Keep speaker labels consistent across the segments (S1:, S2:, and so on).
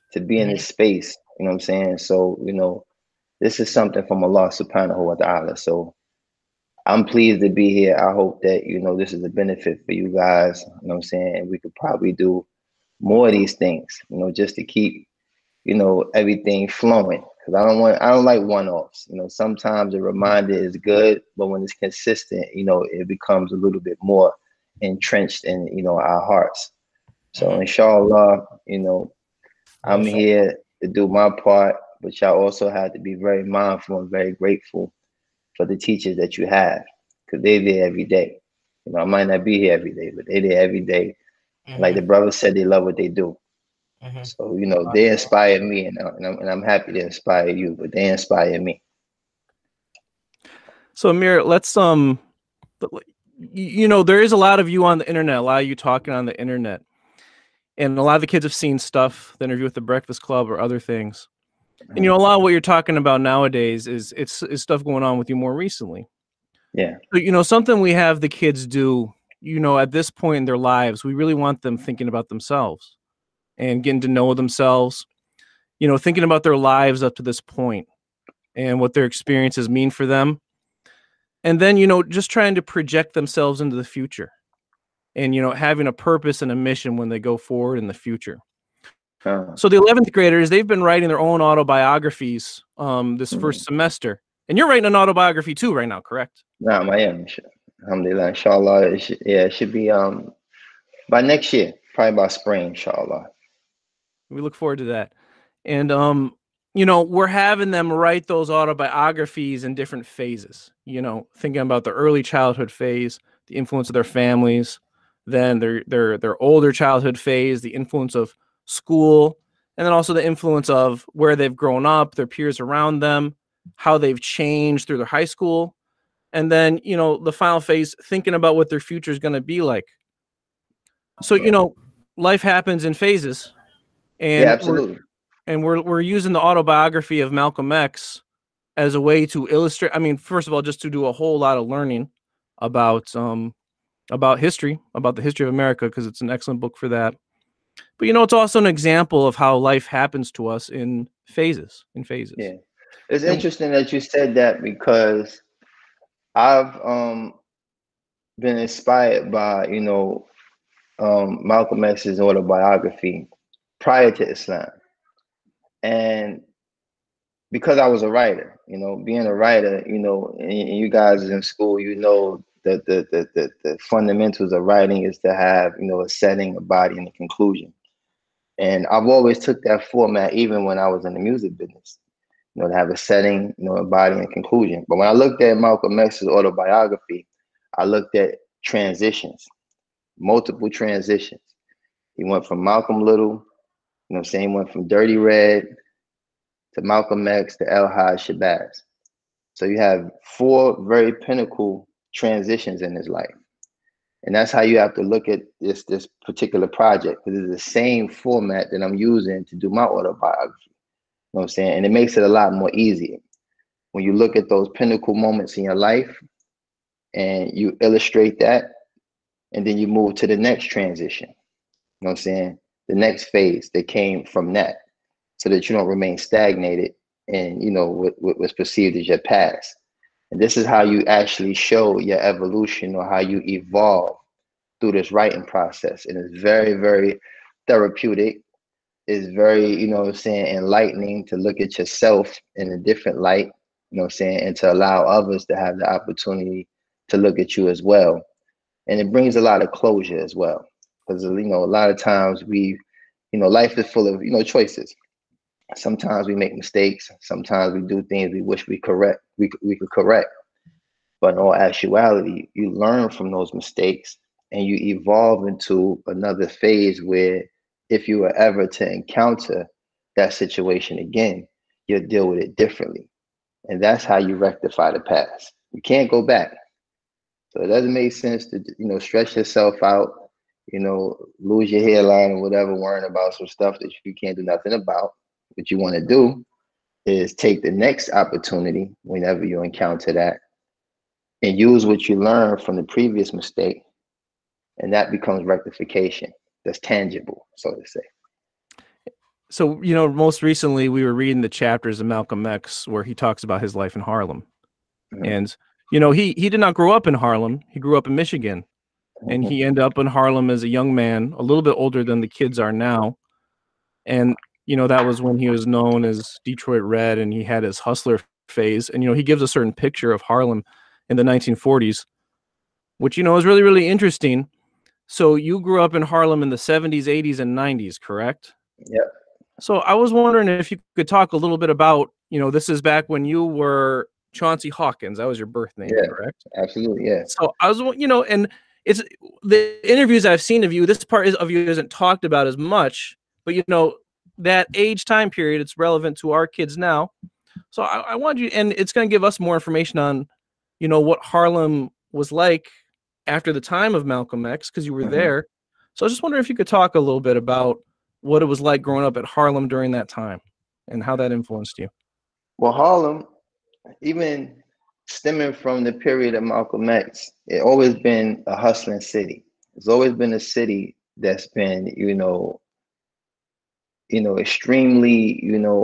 S1: to be in
S2: Mhm.
S1: this space. You know what I'm saying? So, this is something from Allah subhanahu wa ta'ala. So I'm pleased to be here. I hope that, this is a benefit for you guys. You know what I'm saying? And we could probably do more of these things, just to keep, everything flowing. Cause I don't like one-offs. Sometimes a reminder is good, but when it's consistent, it becomes a little bit more entrenched in, our hearts. So
S2: Mhm.
S1: inshallah, I'm
S2: Mashallah.
S1: here to do my part, but y'all also have to be very mindful and very grateful for the teachers that you have, because they're there every day. I might not be here every day, but they're there every day. And like the
S2: Mhm.
S1: brother said, they love what they do.
S2: Mhm.
S1: So, they inspire me, and I'm happy to inspire you, but they inspire me.
S2: So Amir, let's there is a lot of you on the internet, a lot of you talking on the internet, and a lot of the kids have seen stuff, the interview with the Breakfast Club or other things. And
S1: Uh-huh.
S2: a lot of what you're talking about nowadays is stuff going on with you more recently.
S1: Yeah.
S2: But something we have the kids do, at this point in their lives, we really want them thinking about themselves and getting to know themselves, thinking about their lives up to this point and what their experiences mean for them. And then, just trying to project themselves into the future and, having a purpose and a mission when they go forward in the future.
S1: Uh,
S2: So the 11th graders, they've been writing their own autobiographies this
S1: mhm.
S2: first semester. And you're writing an autobiography too right now, correct?
S1: Nah, I am. Alhamdulillah, inshallah. It should be by next year, probably by spring, inshallah.
S2: We look forward to that. And we're having them write those autobiographies in different phases, thinking about the early childhood phase, the influence of their families, then their older childhood phase, the influence of school, and then also the influence of where they've grown up, their peers around them, how they've changed through their high school, and then, the final phase, thinking about what their future is going to be like. So, life happens in phases,
S1: Yeah,
S2: and
S1: absolutely.
S2: we're using the autobiography of Malcolm X as a way to illustrate. I mean, first of all, just to do a whole lot of learning about history, about the history of America, because it's an excellent book for that. But it's also an example of how life happens to us in phases. In phases.
S1: Yeah. It's
S2: And
S1: interesting that you said that because I've been inspired by, Malcolm X's autobiography prior to Islam. And because I was a writer, being a writer, and you guys in school, the fundamentals of writing is to have, a setting, a body, and a conclusion. And I've always took that format even when I was in the music business, to have a setting, a body, and conclusion. But when I looked at Malcolm X's autobiography, I looked at transitions, multiple transitions. He went from Malcolm Little, he went from Dirty Red to Malcolm X to El Haj Shabazz. So you have four very pinnacle transitions in his life. And that's how you have to look at this particular project, because it's the same format that I'm using to do my autobiography. You know what I'm saying? And it makes it a lot more easier. When you look at those pinnacle moments in your life and you illustrate that, and then you move to the next transition. You know what I'm saying? The next phase that came from that, so that you don't remain stagnated in, what was perceived as your past. And this is how you actually show your evolution or how you evolve through this writing process. And it's very, very therapeutic. It's very, what I'm saying, enlightening to look at yourself in a different light, what I'm saying, and to allow others to have the opportunity to look at you as well. And it brings a lot of closure as well. Because, a lot of times life is full of, choices. Sometimes we make mistakes. Sometimes we do things we wish we could correct. But in all actuality, you learn from those mistakes and you evolve into another phase where if you were ever to encounter that situation again, you'll deal with it differently. And that's how you rectify the past. You can't go back. So it doesn't make sense to, stretch yourself out, lose your hairline or whatever, worrying about some stuff that you can't do nothing about. What you want to do is take the next opportunity whenever you encounter that and use what you learned from the previous mistake, and that becomes rectification. That's tangible, so to say.
S2: So, you know, most recently we were reading the chapters of Malcolm X where he talks about his life in Harlem.
S1: Mhm,
S2: And, you know, he did not grow up in Harlem. He grew up in Michigan, and
S1: mhm,
S2: he ended up in Harlem as a young man, a little bit older than the kids are now. And, you know, that was when he was known as Detroit Red, and he had his hustler phase. And, you know, he gives a certain picture of Harlem in the 1940s, which, you know, is really, really interesting. So you grew up in Harlem in the 70s, 80s, and 90s, correct?
S1: yep,
S2: So I was wondering if you could talk a little bit about, you know, this is back when you were Chauncey Hawkins. That was your birth name,
S1: yeah,
S2: correct?
S1: absolutely, yeah.
S2: So I was, you know, and it's the interviews I've seen of you. This part of you isn't talked about as much, but you know, that age time period, it's relevant to our kids now. So I want you, and it's going to give us more information on, you know, what Harlem was like after the time of Malcolm X, because you were
S1: Mhm.
S2: there. So I was just wondering if you could talk a little bit about what it was like growing up at Harlem during that time and how that influenced you.
S1: Well, Harlem, even stemming from the period of Malcolm X, it always been a hustling city. It's always been a city that's been, extremely,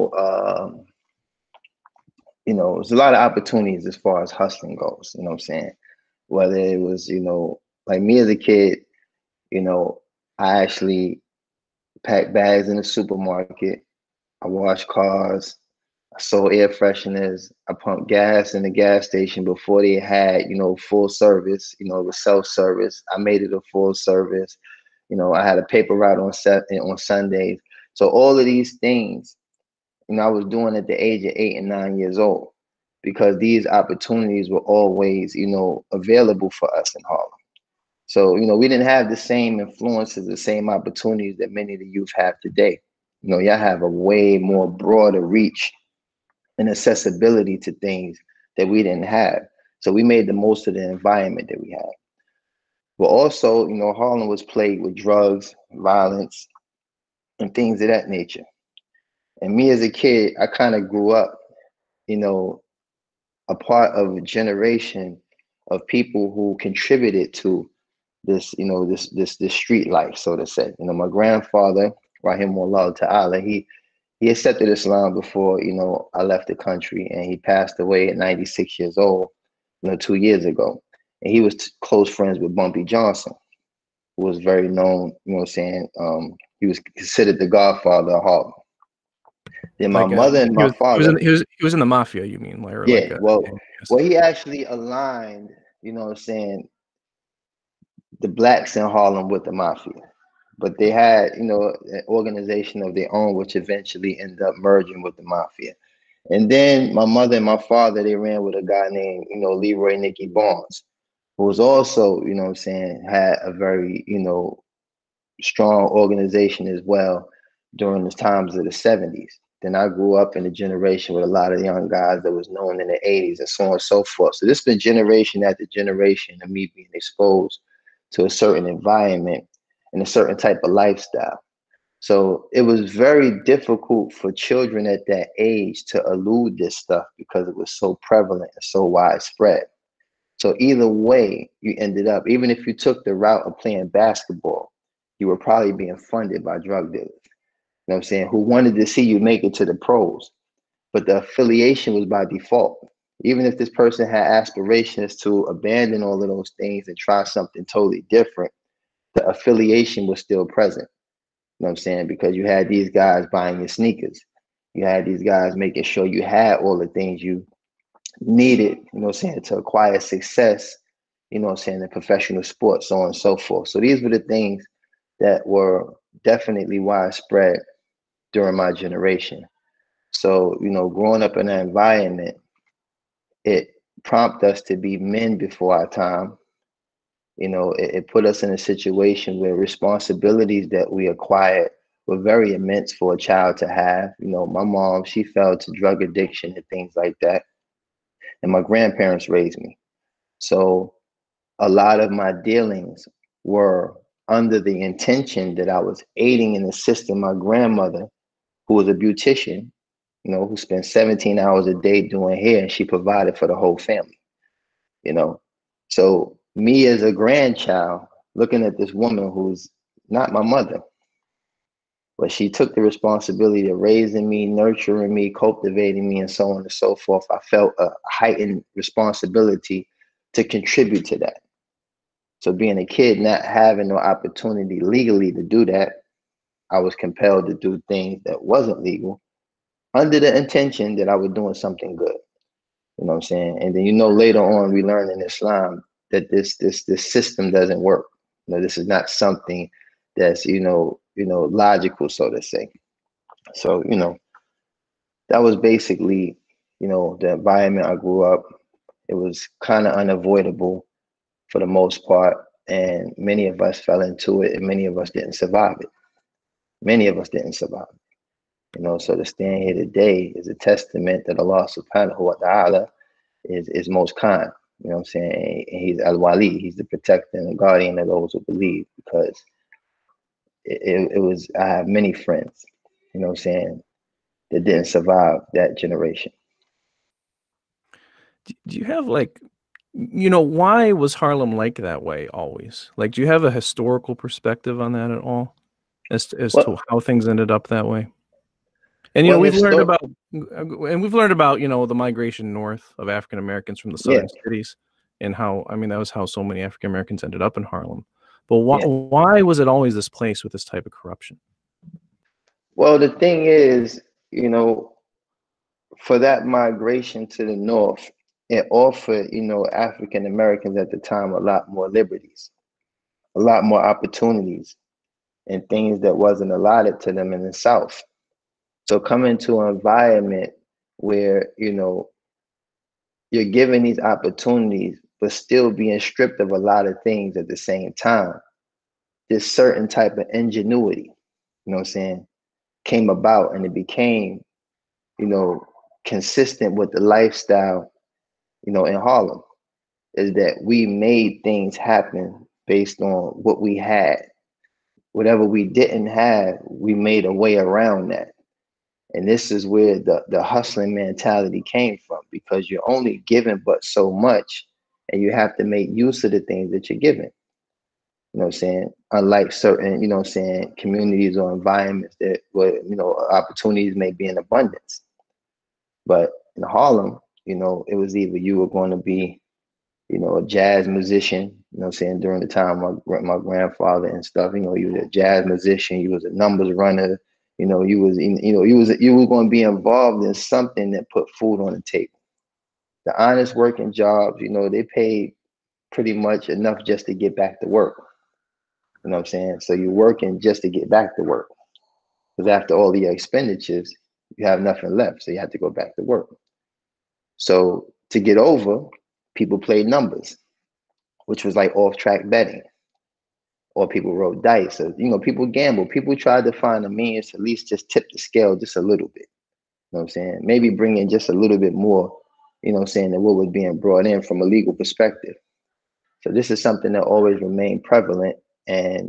S1: there's a lot of opportunities as far as hustling goes. You know what I'm saying? Whether it was, like me as a kid, you know, I actually packed bags in the supermarket. I washed cars. I sold air fresheners. I pumped gas in the gas station before they had, full service. It was self-service. I made it a full service. I had a paper route on Sundays. So all of these things, I was doing at the age of 8 and 9 years old because these opportunities were always, available for us in Harlem. So, we didn't have the same influences, the same opportunities that many of the youth have today. Y'all have a way more broader reach and accessibility to things that we didn't have. So we made the most of the environment that we had. But also, Harlem was plagued with drugs, violence, and things of that nature. And me as a kid, I kind of grew up, you know, a part of a generation of people who contributed to this, this street life, so to say. My grandfather, Rahimullah Ta'ala, he accepted Islam before, I left the country, and he passed away at 96 years old, 2 years ago. And he was close friends with Bumpy Johnson, who was very known, he was considered the godfather of Harlem. Then my
S2: Like
S1: mother and
S2: he
S1: my
S2: was he was
S1: father,
S2: in he was in the mafia, you mean, like, or like
S1: yeah,
S2: a
S1: well,
S2: yes.
S1: well, he actually aligned, the blacks in Harlem with the mafia. But they had, an organization of their own, which eventually ended up merging with the mafia. And then my mother and my father, they ran with a guy named, Leroy Nicky Barnes, who was also, had a very, strong organization as well during the times of the 70s. Then I grew up in a generation with a lot of young guys that was known in the 80s and so on and so forth. So this has been generation after generation of me being exposed to a certain environment and a certain type of lifestyle. So it was very difficult for children at that age to elude this stuff because it was so prevalent and so widespread. So either way, you ended up, even if you took the route of playing basketball, you were probably being funded by drug dealers. You know what I'm saying? Who wanted to see you make it to the pros. But the affiliation was by default. Even if this person had aspirations to abandon all of those things and try something totally different, the affiliation was still present. You know what I'm saying? Because you had these guys buying your sneakers. You had these guys making sure you had all the things you needed, to acquire success, in professional sports, so on and so forth. So these were the things that were definitely widespread during my generation. So, growing up in that environment, it prompted us to be men before our time. It put us in a situation where responsibilities that we acquired were very immense for a child to have. My mom, she fell to drug addiction and things like that. And my grandparents raised me. So a lot of my dealings were under the intention that I was aiding and assisting my grandmother, who was a beautician, who spent 17 hours a day doing hair, and she provided for the whole family, you know. So me as a grandchild looking at this woman who's not my mother, But she took the responsibility of raising me, nurturing me, cultivating me, and so on and so forth. I felt a heightened responsibility to contribute to that. So being a kid, not having no opportunity legally to do that, I was compelled to do things that wasn't legal under the intention that I was doing something good. You know what I'm saying? And then, later on we learn in Islam that this system doesn't work. This is not something that's, logical, so to say. So, that was basically, the environment I grew up. It was kind of unavoidable for the most part. And many of us fell into it, and many of us didn't survive it. Many of us didn't survive it. So to stand here today is a testament that Allah subhanahu wa ta'ala is most kind. You know what I'm saying? And he's Al-Wali. He's the protector and the guardian of those who believe, because it was, I have many friends, you know what I'm saying, that didn't survive that generation.
S2: Do you have why was Harlem like that way always? Like, do you have a historical perspective on that at all, as to how things ended up that way? And we've learned about the migration north of African Americans from the southern cities, and how, that was how so many African Americans ended up in Harlem. But why was it always this place with this type of corruption?
S1: Well, the thing is, for that migration to the north, it offered, African Americans at the time a lot more liberties, a lot more opportunities, and things that wasn't allotted to them in the South. So coming to an environment where, you're given these opportunities, but still being stripped of a lot of things at the same time, this certain type of ingenuity, you know what I'm saying, came about, and it became, consistent with the lifestyle, in Harlem, is that we made things happen based on what we had. Whatever we didn't have, we made a way around that. And this is where the hustling mentality came from, because you're only given but so much, and you have to make use of the things that you're given. You know what I'm saying? Unlike certain, communities or environments that where, opportunities may be in abundance. But in Harlem, it was either you were going to be, a jazz musician, during the time my grandfather and stuff, you was a jazz musician, you was a numbers runner, you were going to be involved in something that put food on the table. The honest working jobs, they paid pretty much enough just to get back to work. You know what I'm saying? So you're working just to get back to work, because after all your expenditures, you have nothing left. So you have to go back to work. So to get over, people played numbers, which was like off-track betting, or people rode dice. So, people gamble. People tried to find a means to at least just tip the scale just a little bit. You know what I'm saying? Maybe bring in just a little bit more, than what was being brought in from a legal perspective. So this is something that always remained prevalent, and,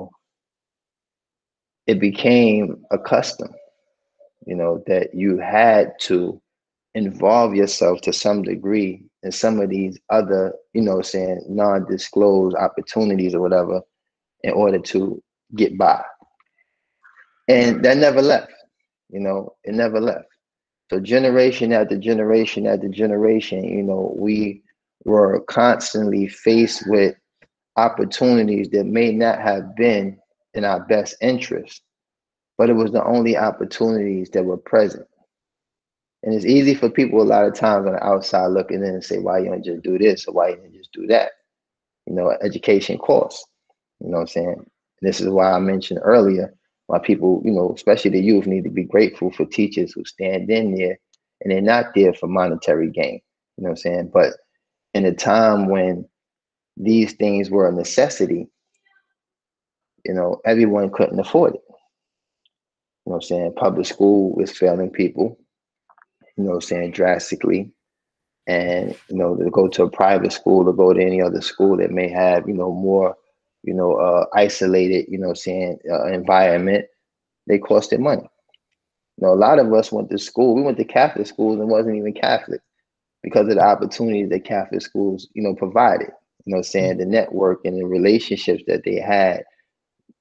S1: it became a custom, that you had to involve yourself to some degree in some of these other, non-disclosed opportunities or whatever, in order to get by. And that never left, it never left. So generation after generation after generation, we were constantly faced with opportunities that may not have been in our best interest, but it was the only opportunities that were present. And it's easy for people a lot of times on the outside looking in and say, why you don't just do this, or why you don't just do that? Education costs, you know what I'm saying? And this is why I mentioned earlier, why people, especially the youth, need to be grateful for teachers who stand in there, and they're not there for monetary gain, you know what I'm saying? But in a time when these things were a necessity, everyone couldn't afford it. You know what I'm saying? Public school is failing people, drastically. And, to go to a private school or go to any other school that may have, more, isolated, environment, they costed money. A lot of us went to school. We went to Catholic schools and wasn't even Catholic, because of the opportunities that Catholic schools, provided, the network and the relationships that they had,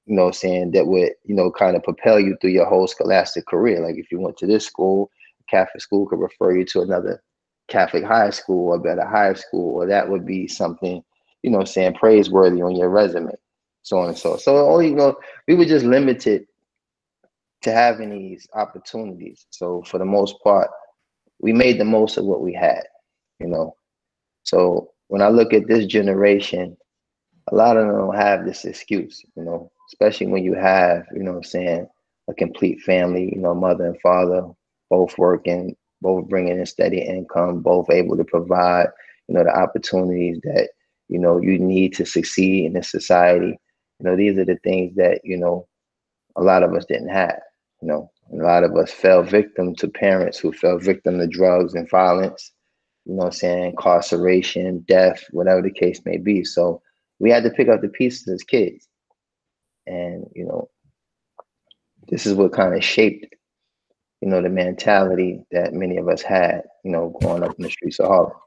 S1: saying, that would, kind of propel you through your whole scholastic career. Like if you went to this school, Catholic school could refer you to another Catholic high school or better high school, or that would be something, saying praiseworthy on your resume, so on and so. So only, we were just limited to having these opportunities. So for the most part, we made the most of what we had, you know. So when I look at this generation, a lot of them don't have this excuse, especially when you have, what I'm saying, a complete family, mother and father, both working, both bringing in steady income, both able to provide, the opportunities that, you need to succeed in this society. These are the things that, a lot of us didn't have, and a lot of us fell victim to parents who fell victim to drugs and violence, incarceration, death, whatever the case may be. So we had to pick up the pieces as kids. And, this is what kind of shaped, the mentality that many of us had, growing up in the streets of Harlem.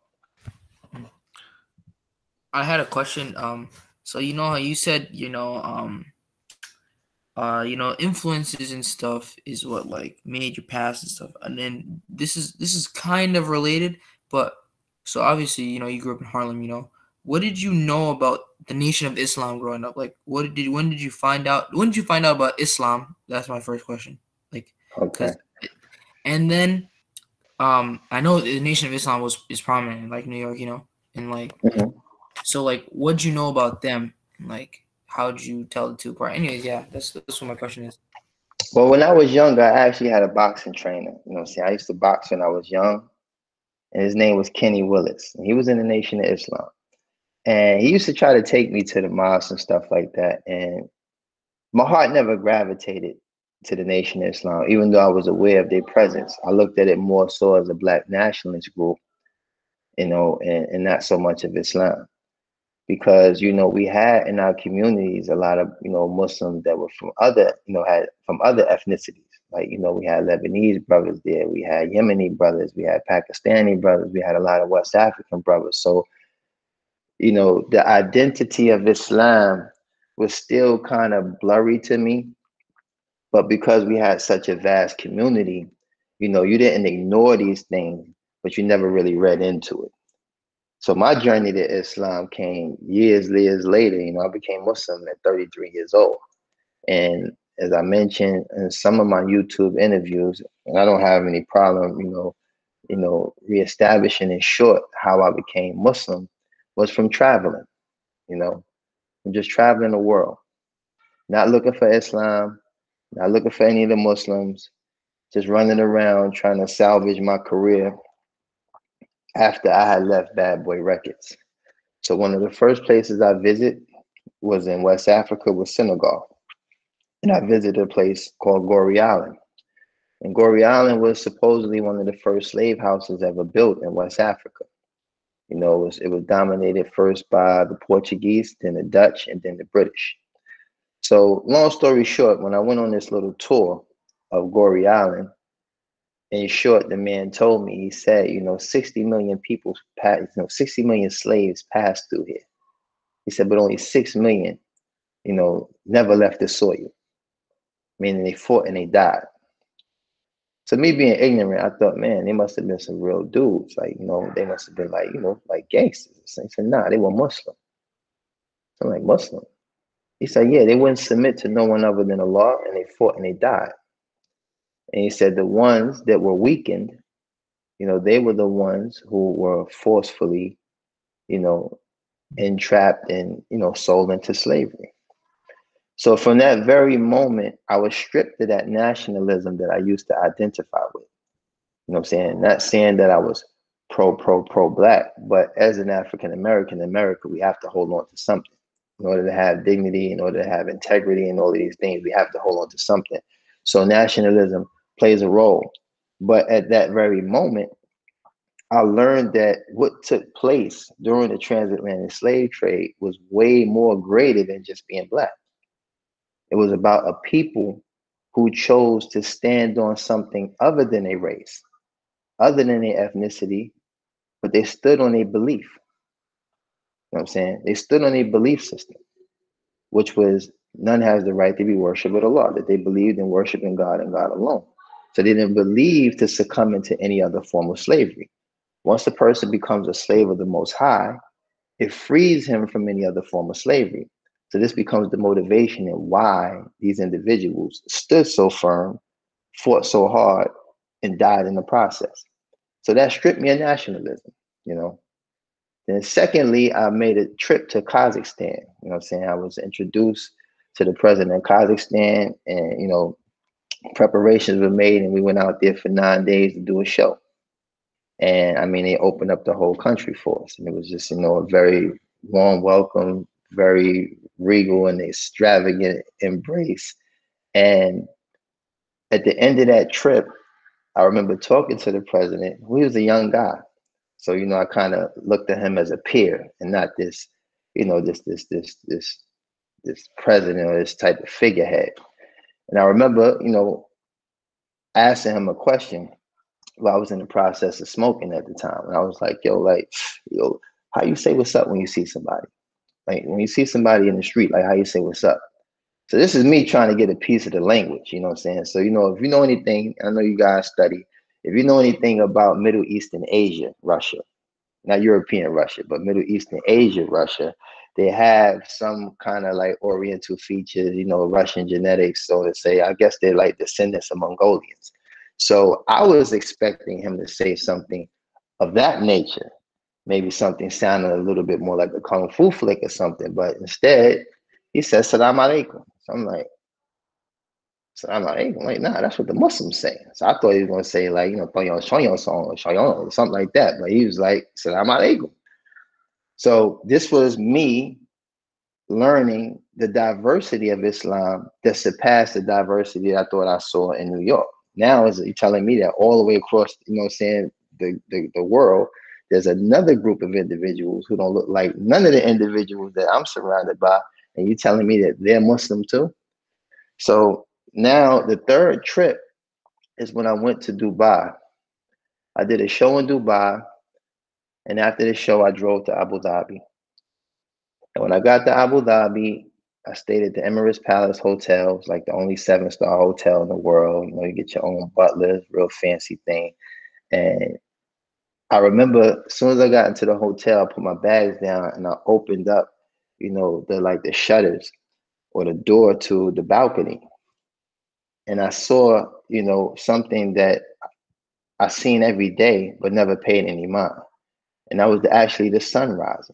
S3: I had a question. So how you said, influences and stuff is what like made your past and stuff. And then this is kind of related, but so obviously, you grew up in Harlem, what did you know about the Nation of Islam growing up? Like when did you find out about Islam? That's my first question. Like,
S1: okay.
S3: And then I know the Nation of Islam is prominent in like New York, and like so like what'd you know about them? Like how did you tell the two apart? Anyways, yeah, that's what my question is.
S1: Well, when I was younger, I actually had a boxing trainer. I used to box when I was young, and his name was Kenny Willis. And he was in the Nation of Islam. And he used to try to take me to the mosque and stuff like that. And my heart never gravitated to the Nation of Islam, even though I was aware of their presence. I looked at it more so as a Black nationalist group, and not so much of Islam. Because, we had in our communities a lot of, Muslims that were from other, had from other ethnicities. Like, we had Lebanese brothers there, we had Yemeni brothers, we had Pakistani brothers, we had a lot of West African brothers. So, the identity of Islam was still kind of blurry to me. But because we had such a vast community, you didn't ignore these things, but you never really read into it. So my journey to Islam came years later. I became Muslim at 33 years old. And as I mentioned in some of my YouTube interviews, and I don't have any problem, reestablishing in short how I became Muslim was from traveling, from just traveling the world, not looking for Islam, not looking for any of the Muslims, just running around trying to salvage my career after I had left Bad Boy Records. So one of the first places I visited was in West Africa with Senegal. And I visited a place called Gorée Island. And Gorée Island was supposedly one of the first slave houses ever built in West Africa. It was dominated first by the Portuguese, then the Dutch, and then the British. So long story short, when I went on this little tour of Gorée Island, in short, the man told me, he said, 60 million people, 60 million slaves passed through here. He said, but only 6 million, never left the soil, meaning they fought and they died. So me being ignorant, I thought, man, they must have been some real dudes. Like, they must have been like, like gangsters. He said, nah, they were Muslim. So I'm like, Muslim? He said, yeah, they wouldn't submit to no one other than Allah, and they fought and they died. And he said the ones that were weakened, they were the ones who were forcefully, entrapped and, sold into slavery. So from that very moment, I was stripped of that nationalism that I used to identify with. You know what I'm saying? Not saying that I was pro Black, but as an African American in America, we have to hold on to something. In order to have dignity, in order to have integrity, and all of these things, we have to hold on to something. So nationalism plays a role. But at that very moment, I learned that what took place during the transatlantic slave trade was way more greater than just being Black. It was about a people who chose to stand on something other than a race, other than their ethnicity, but they stood on a belief. You know what I'm saying? They stood on a belief system, which was none has the right to be worshipped but Allah, that they believed in worshiping God and God alone. So they didn't believe to succumb into any other form of slavery. Once a person becomes a slave of the Most High, it frees him from any other form of slavery. So this becomes the motivation and why these individuals stood so firm, fought so hard, and died in the process. So that stripped me of nationalism, you know. Then secondly, I made a trip to Kazakhstan. You know what I'm saying? I was introduced to the president of Kazakhstan, and preparations were made, and we went out there for 9 days to do a show. And I mean, they opened up the whole country for us. And it was just, a very warm welcome, very regal and extravagant embrace. And at the end of that trip, I remember talking to the president. He was a young guy. So, I kind of looked at him as a peer and not this, this president or this type of figurehead. And I remember, asking him a question. Well, I was in the process of smoking at the time. And I was like, yo, how you say what's up when you see somebody? Like when you see somebody in the street, like how you say what's up? So this is me trying to get a piece of the language, you know what I'm saying? So, if you know anything, I know you guys study, if you know anything about Middle Eastern Asia, Russia, not European Russia, but Middle Eastern Asia, Russia, they have some kind of like Oriental features, Russian genetics. So to say, I guess they're like descendants of Mongolians. So I was expecting him to say something of that nature, maybe something sounding a little bit more like a kung fu flick or something, but instead he said salam alaikum. So I'm like, salam alaikum. Like, nah, that's what the Muslims say. So I thought he was gonna say like, or something like that, but he was like salam alaikum. So this was me learning the diversity of Islam that surpassed the diversity I thought I saw in New York. Now is you telling me that all the way across, the world, there's another group of individuals who don't look like none of the individuals that I'm surrounded by, and you telling me that they're Muslim too? So now the third trip is when I went to Dubai. I did a show in Dubai, and after the show, I drove to Abu Dhabi. And when I got to Abu Dhabi, I stayed at the Emirates Palace Hotel. It's like the only 7-star hotel in the world. You get your own butler, real fancy thing. And I remember as soon as I got into the hotel, I put my bags down and I opened up, the shutters or the door to the balcony. And I saw, something that I seen every day, but never paid any mind. And that was actually the sun rising.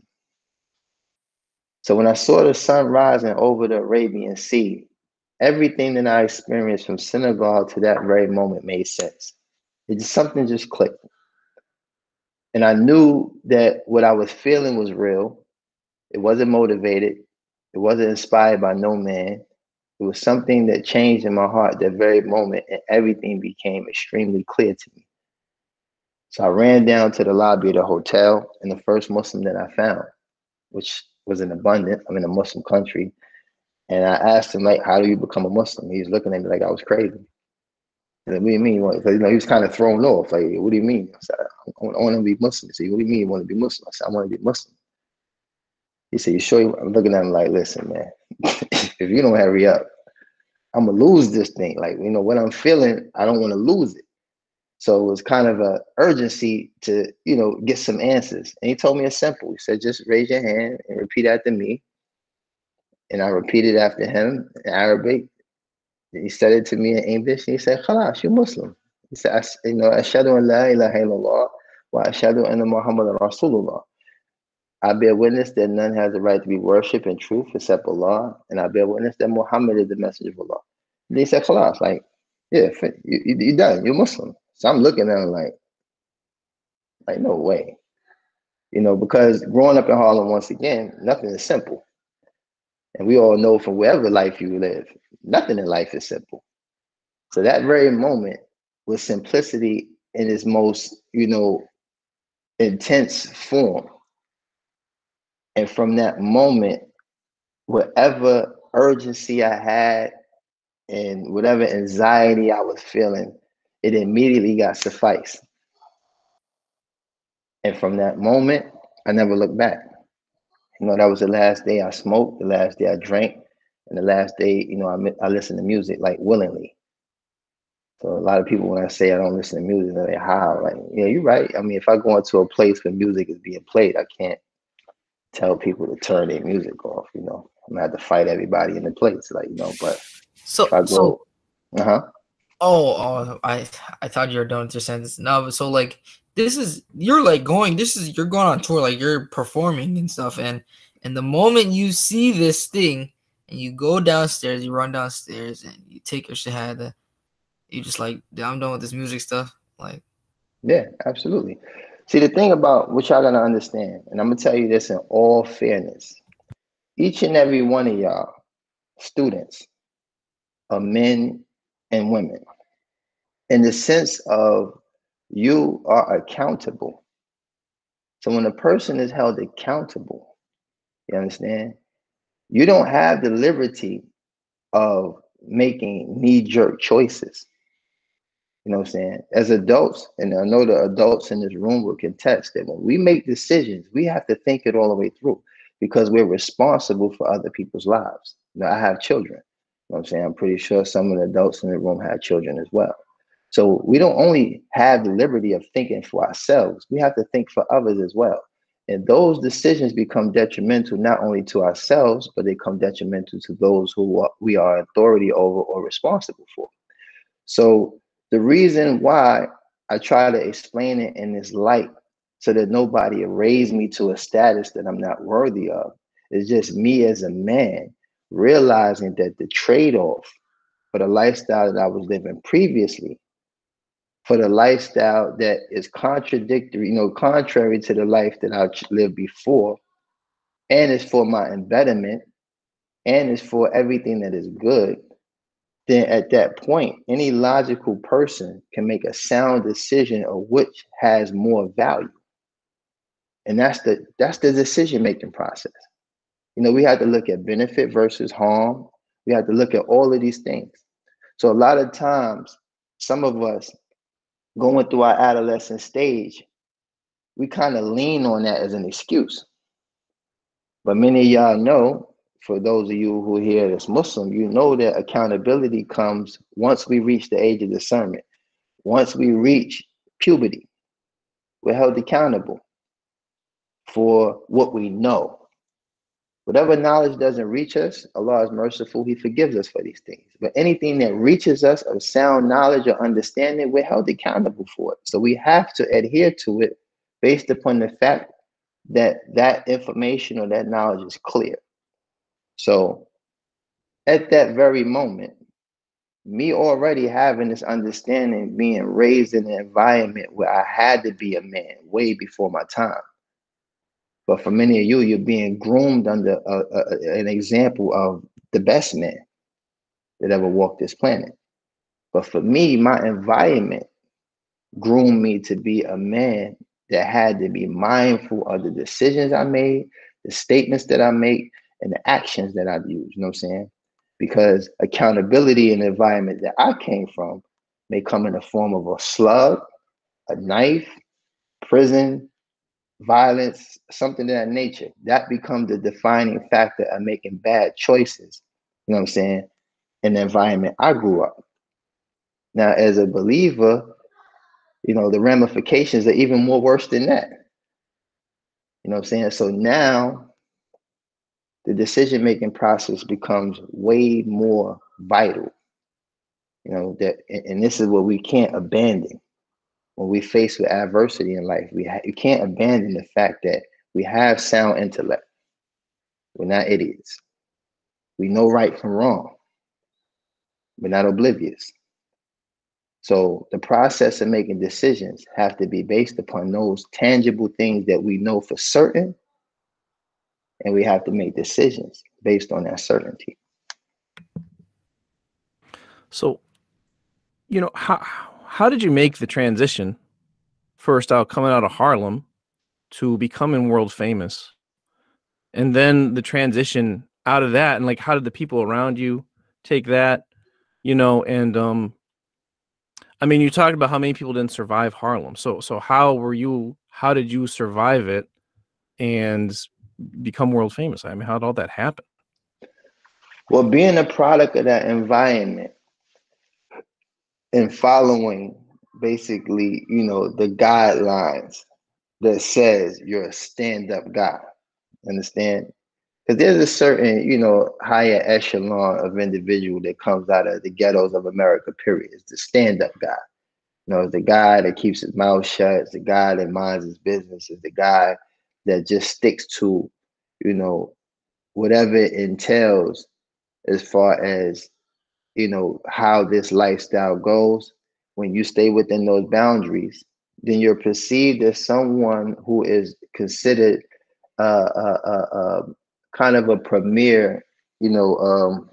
S1: So when I saw the sun rising over the Arabian Sea, everything that I experienced from Senegal to that very moment made sense. Something just clicked. And I knew that what I was feeling was real. It wasn't motivated. It wasn't inspired by no man. It was something that changed in my heart that very moment, and everything became extremely clear to me. So I ran down to the lobby of the hotel, and the first Muslim that I found, which was an abundant, I'm in a Muslim country, and I asked him, like, how do you become a Muslim? He was looking at me like I was crazy. Like, what do you mean? Because he was kind of thrown off. Like, what do you mean? I said, I want to be Muslim. He said, what do you mean you want to be Muslim? I said, I want to be Muslim. He said, you sure? I'm looking at him like, listen, man, if you don't hurry up, I'm going to lose this thing. Like, what I'm feeling, I don't want to lose it. So it was kind of an urgency to, get some answers. And he told me it's simple. He said, just raise your hand and repeat after me. And I repeated after him in Arabic. He said it to me in English, and he said, "Khalas, you're Muslim." He said, "Ashhadu an la ilaha illallah wa ashhadu anna Muhammadan Rasulullah." I bear witness that none has the right to be worshipped in truth except Allah, and I bear witness that Muhammad is the messenger of Allah. And he said, "Khalas, like, yeah, you done. You're Muslim." So I'm looking at him like no way, because growing up in Harlem, once again, nothing is simple. And we all know from wherever life you live, nothing in life is simple. So that very moment was simplicity in its most, intense form. And from that moment, whatever urgency I had and whatever anxiety I was feeling, it immediately got sufficed. And from that moment, I never looked back. That was the last day I smoked, the last day I drank. And the last day, I listen to music like willingly. So a lot of people, when I say I don't listen to music, they're like, how? Like, yeah, you're right. I mean, if I go into a place where music is being played, I can't tell people to turn their music off. I'm gonna have to fight everybody in the place, But
S3: So
S1: if I go,
S3: I thought you were done with your sentence. No, but so like you're going on tour, like you're performing and stuff, and the moment you see this thing and you go downstairs, you run downstairs and you take your shahada, you just like, I'm done with this music stuff. Like,
S1: yeah, absolutely. See, the thing about what y'all gotta understand, and I'm gonna tell you this in all fairness, each and every one of y'all students are men and women in the sense of you are accountable. So when a person is held accountable, you understand, you don't have the liberty of making knee-jerk choices. You know what I'm saying? As adults, and I know the adults in this room will contest that when we make decisions, we have to think it all the way through because we're responsible for other people's lives. Now, I have children. You know what I'm saying? I'm pretty sure some of the adults in the room have children as well. So we don't only have the liberty of thinking for ourselves, we have to think for others as well. And those decisions become detrimental not only to ourselves, but they become detrimental to those who we are authority over or responsible for. So the reason why I try to explain it in this light so that nobody raise me to a status that I'm not worthy of is just me as a man realizing that the trade-off for the lifestyle that I was living previously, for the lifestyle that is contradictory, contrary to the life that I lived before, and it's for my embetterment, and it's for everything that is good, then at that point, any logical person can make a sound decision of which has more value. And that's the decision-making process. We have to look at benefit versus harm. We have to look at all of these things. So a lot of times, some of us going through our adolescent stage, we kind of lean on that as an excuse. But many of y'all know, for those of you who are here that's Muslim, you know that accountability comes once we reach the age of discernment. Once we reach puberty, we're held accountable for what we know. Whatever knowledge doesn't reach us, Allah is merciful, He forgives us for these things. But anything that reaches us of sound knowledge or understanding, we're held accountable for it. So we have to adhere to it based upon the fact that that information or that knowledge is clear. So at that very moment, me already having this understanding, being raised in an environment where I had to be a man way before my time. But for many of you, you're being groomed under an example of the best man that ever walked this planet. But for me, my environment groomed me to be a man that had to be mindful of the decisions I made, the statements that I make, and the actions that I use. You know what I'm saying? Because accountability in the environment that I came from may come in the form of a slug, a knife, prison, violence, something of that nature. That becomes the defining factor of making bad choices, you know what I'm saying, in the environment I grew up. Now, as a believer, the ramifications are even more worse than that. You know what I'm saying? So now the decision-making process becomes way more vital. And this is what we can't abandon when we face with adversity in life. You can't abandon the fact that we have sound intellect. We're not idiots. We know right from wrong. We're not oblivious. So the process of making decisions have to be based upon those tangible things that we know for certain, and we have to make decisions based on that certainty.
S2: So, how did you make the transition first out coming out of Harlem to becoming world famous? And then the transition out of that, and like, how did the people around you take that, and I mean, you talked about how many people didn't survive Harlem. So how did you survive it and become world famous? I mean, how did all that happen?
S1: Well, being a product of that environment and following basically, the guidelines that says you're a stand-up guy. Understand? Because there's a certain, higher echelon of individual that comes out of the ghettos of America, period. It's the stand-up guy. It's the guy that keeps his mouth shut. It's the guy that minds his business. It's the guy that just sticks to, whatever it entails as far as, how this lifestyle goes. When you stay within those boundaries, then you're perceived as someone who is considered kind of a premier, you know, um,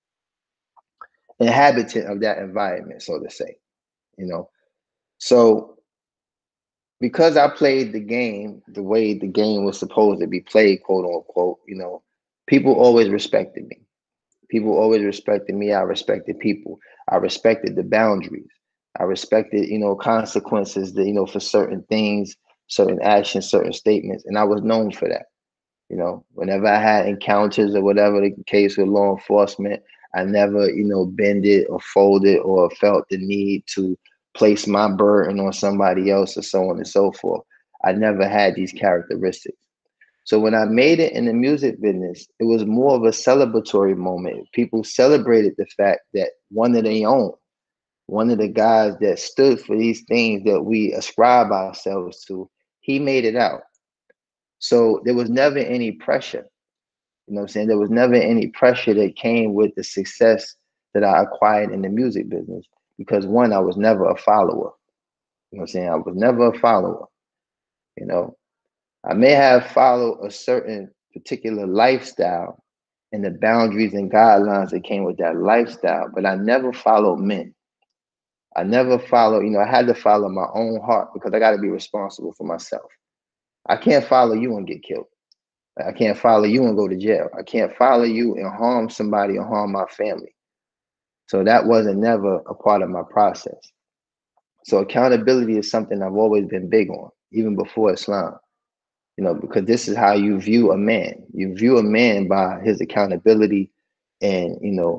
S1: inhabitant of that environment, so to say. You know, so because I played the game the way the game was supposed to be played, quote unquote, people always respected me. People always respected me. I respected people. I respected the boundaries. I respected, consequences that, for certain things, certain actions, certain statements. And I was known for that. Whenever I had encounters or whatever the case with law enforcement, I never, bended or folded or felt the need to place my burden on somebody else or so on and so forth. I never had these characteristics. So when I made it in the music business, it was more of a celebratory moment. People celebrated the fact that one of their own, one of the guys that stood for these things that we ascribe ourselves to, he made it out. So there was never any pressure. You know what I'm saying? There was never any pressure that came with the success that I acquired in the music business because one, I was never a follower. You know what I'm saying? I was never a follower. You know, I may have followed a certain particular lifestyle and the boundaries and guidelines that came with that lifestyle, but I never followed men. I never followed, I had to follow my own heart because I got to be responsible for myself. I can't follow you and get killed. I can't follow you and go to jail. I can't follow you and harm somebody or harm my family. So that wasn't never a part of my process. So accountability is something I've always been big on, even before Islam. Because this is how you view a man. You view a man by his accountability and,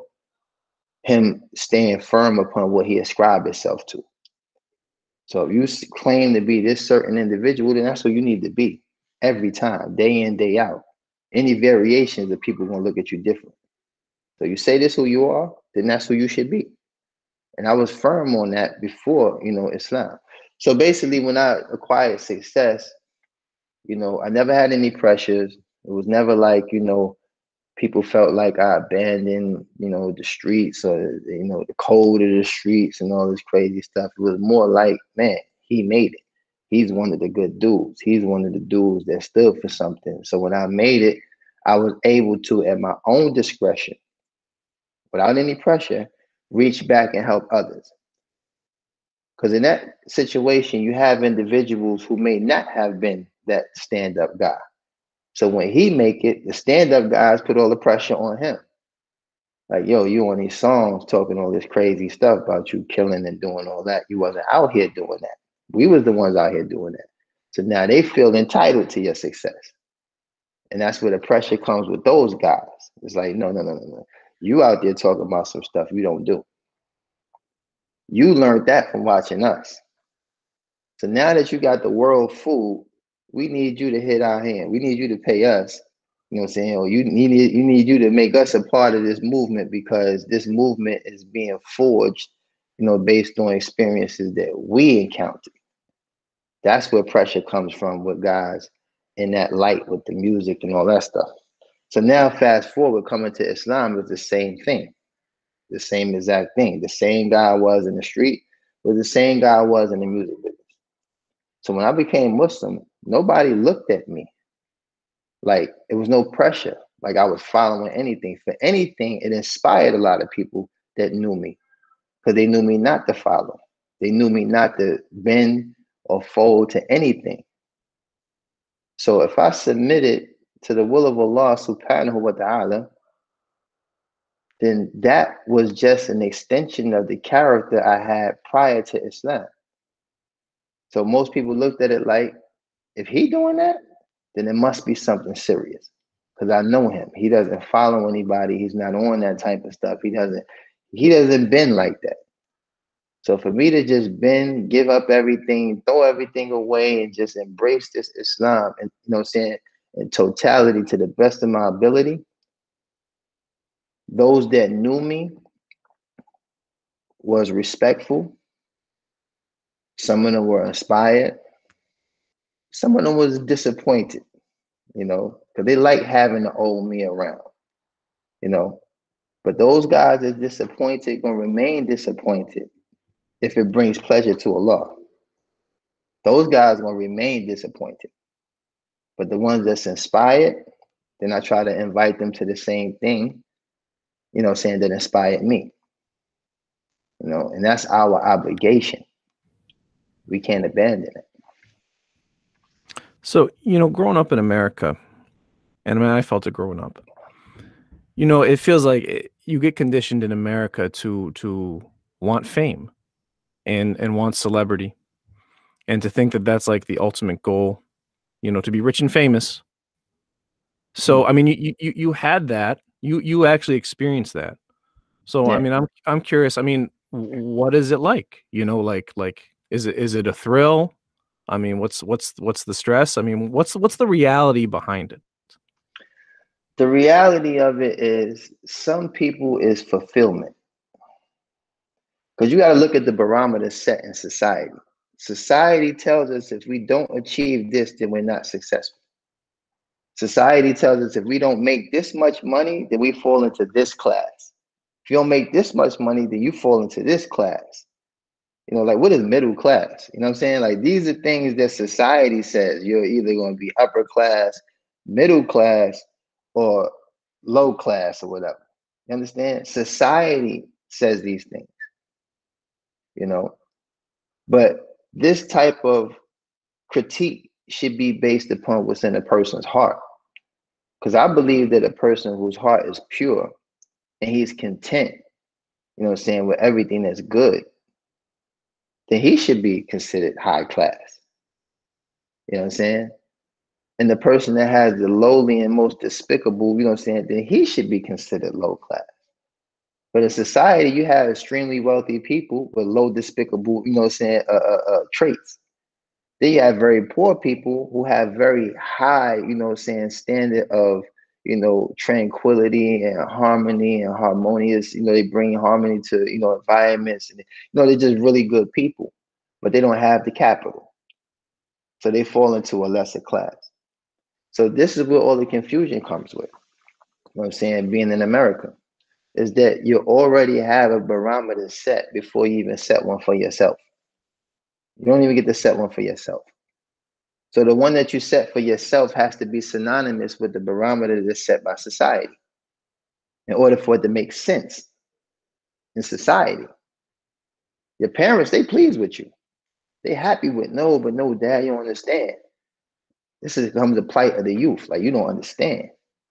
S1: him staying firm upon what he ascribed himself to. So if you claim to be this certain individual, then that's who you need to be every time, day in, day out. Any variations that people are going to look at you different. So you say this who you are, then that's who you should be. And I was firm on that before, Islam. So basically, when I acquired success, I never had any pressures. It was never like, people felt like I abandoned, the streets or, the code of the streets and all this crazy stuff. It was more like, man, he made it. He's one of the good dudes. He's one of the dudes that stood for something. So when I made it, I was able to, at my own discretion, without any pressure, reach back and help others. Because in that situation, you have individuals who may not have been that stand-up guy. So when he make it, the stand-up guys put all the pressure on him. Like, yo, you on these songs talking all this crazy stuff about you killing and doing all that. You wasn't out here doing that. We was the ones out here doing that. So now they feel entitled to your success. And that's where the pressure comes with those guys. It's like, no. You out there talking about some stuff you don't do. You learned that from watching us. So now that you got the world fooled, we need you to hit our hand. We need you to pay us. You know what I'm saying? Or you need you to make us a part of this movement because this movement is being forged, based on experiences that we encountered. That's where pressure comes from with guys in that light with the music and all that stuff. So now fast forward coming to Islam is the same thing. The same exact thing. The same guy I was in the street was the same guy I was in the music business. So when I became Muslim, nobody looked at me like it was no pressure, like I was following anything. For anything, it inspired a lot of people that knew me because they knew me not to follow. They knew me not to bend or fold to anything. So if I submitted to the will of Allah subhanahu wa ta'ala, then that was just an extension of the character I had prior to Islam. So most people looked at it like, if he doing that, then it must be something serious. because I know him. He doesn't follow anybody. He's not on that type of stuff. He doesn't bend like that. So for me to just bend, give up everything, throw everything away, and just embrace this Islam, and saying, in totality to the best of my ability, those that knew me was respectful. Some of them were inspired. Some of them was disappointed, because they like having the old me around, But those guys that disappointed gonna remain disappointed if it brings pleasure to Allah. Those guys gonna remain disappointed. But the ones that's inspired, then I try to invite them to the same thing, saying that inspired me. And that's our obligation. We can't abandon it.
S2: So, growing up in America, and I felt it growing up, it feels like you get conditioned in America to want fame and want celebrity, and to think that that's like the ultimate goal, to be rich and famous. So, I mean, you had that, you actually experienced that. So, yeah. I mean, I'm curious. I mean, what is it like? Like, is it a thrill? I mean, what's the stress? I mean, what's the reality behind it?
S1: The reality of it is, some people is fulfillment. Because you got to look at the barometer set in society. Society tells us if we don't achieve this, then we're not successful. Society tells us if we don't make this much money, then we fall into this class. If you don't make this much money, then you fall into this class. Like, what is middle class? You know what I'm saying? Like, these are things that society says you're either going to be upper class, middle class, or low class, or whatever. You understand? Society says these things, But this type of critique should be based upon what's in a person's heart. Because I believe that a person whose heart is pure and he's content, with everything that's good, then he should be considered high class. You know what I'm saying? And the person that has the lowly and most despicable, then he should be considered low class. But in society, you have extremely wealthy people with low despicable, traits. Then you have very poor people who have very high, standard of, tranquility and harmony and harmonious. They bring harmony to, environments, and they're just really good people, but they don't have the capital, so they fall into a lesser class. So this is where all the confusion comes with. Being in America, is that you already have a barometer set before you even set one for yourself. You don't even get to set one for yourself. So the one that you set for yourself has to be synonymous with the barometer that's set by society in order for it to make sense in society. Your parents, they pleased with you. They happy with no, dad, you don't understand. This becomes the plight of the youth. Like, you don't understand.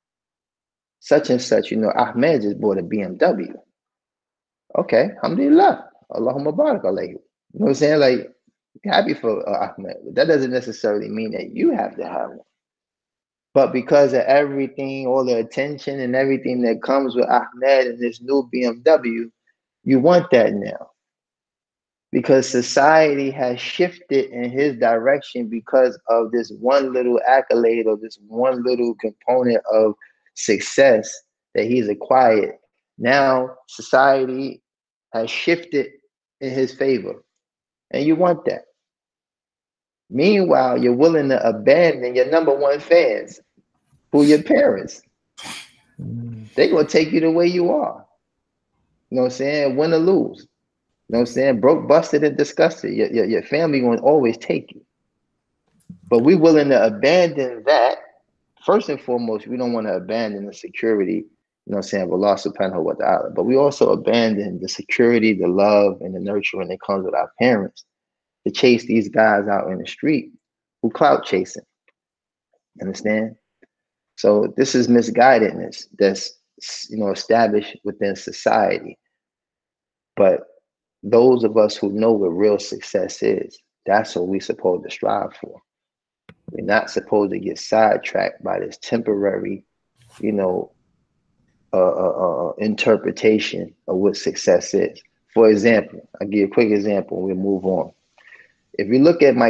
S1: Such and such, Ahmed just bought a BMW. Okay, alhamdulillah. Allahumma barak alayhi. You know what I'm saying? Like, happy for Ahmed. But that doesn't necessarily mean that you have to have one. But because of everything, all the attention and everything that comes with Ahmed and this new BMW, you want that now. Because society has shifted in his direction because of this one little accolade or this one little component of success that he's acquired. Now society has shifted in his favor, and you want that. Meanwhile, you're willing to abandon your number one fans, who are your parents. They're going to take you the way you are. You know what I'm saying? Win or lose. You know what I'm saying? Broke, busted, and disgusted. Your family going to always take you. But we're willing to abandon that. First and foremost, we don't want to abandon the security, of Allah subhanahu wa ta'ala. But we also abandon the security, the love, and the nurturing that comes with our parents to chase these guys out in the street who clout chasing. Understand? So this is misguidedness that's, established within society. But those of us who know what real success is, that's what we're supposed to strive for. We're not supposed to get sidetracked by this temporary you know, interpretation of what success is. For example, I'll give you a quick example. We'll move on. If you look at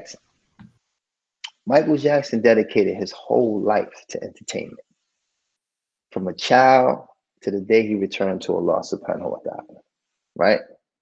S1: Michael Jackson dedicated his whole life to entertainment, from a child to the day he returned to Allah subhanahu wa ta'ala, right?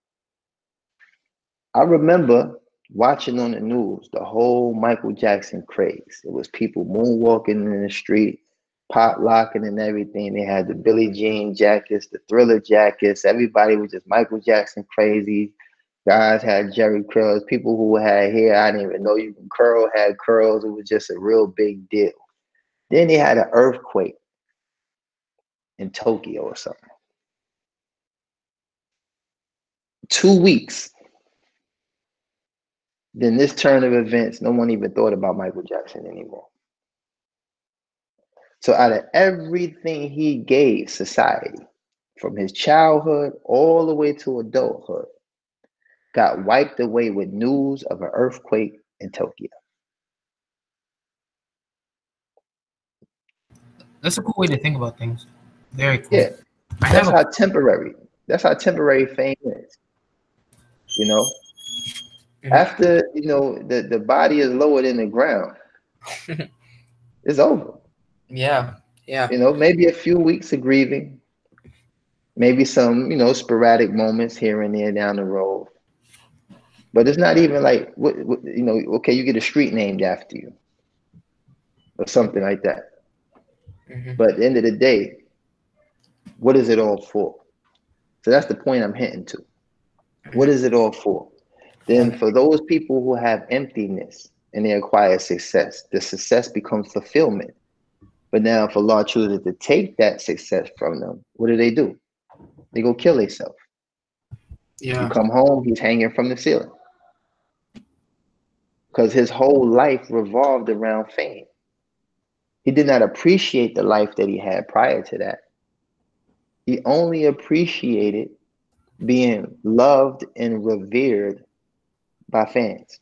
S1: I remember watching on the news the whole Michael Jackson craze. It was people moonwalking in the street, pop locking and everything. They had the Billie Jean jackets, the Thriller jackets. Everybody was just Michael Jackson crazy. Guys had Jerry curls. People who had hair I didn't even know you can curl had curls. It was just a real big deal. Then they had an earthquake in Tokyo or something. 2 weeks. Then this turn of events, no one even thought about Michael Jackson anymore. So out of everything he gave society, from his childhood all the way to adulthood, got wiped away with news of an earthquake in Tokyo.
S3: That's a cool way to think about things. Very cool.
S1: Yeah, that's how temporary fame is. You know, after the body is lowered in the ground, it's over.
S3: Yeah.
S1: Maybe a few weeks of grieving, maybe some sporadic moments here and there down the road. But it's not even like okay, you get a street named after you or something like that. But at the end of the day, what is it all for? So that's the point I'm hitting to. What is it all for? Then for those people who have emptiness and they acquire success, the success becomes fulfillment. But now if Allah chooses to take that success from them, what do? They go kill themselves.
S3: Yeah.
S1: You come home, he's hanging from the ceiling. Because his whole life revolved around fame. He did not appreciate the life that he had prior to that. He only appreciated being loved and revered by fans.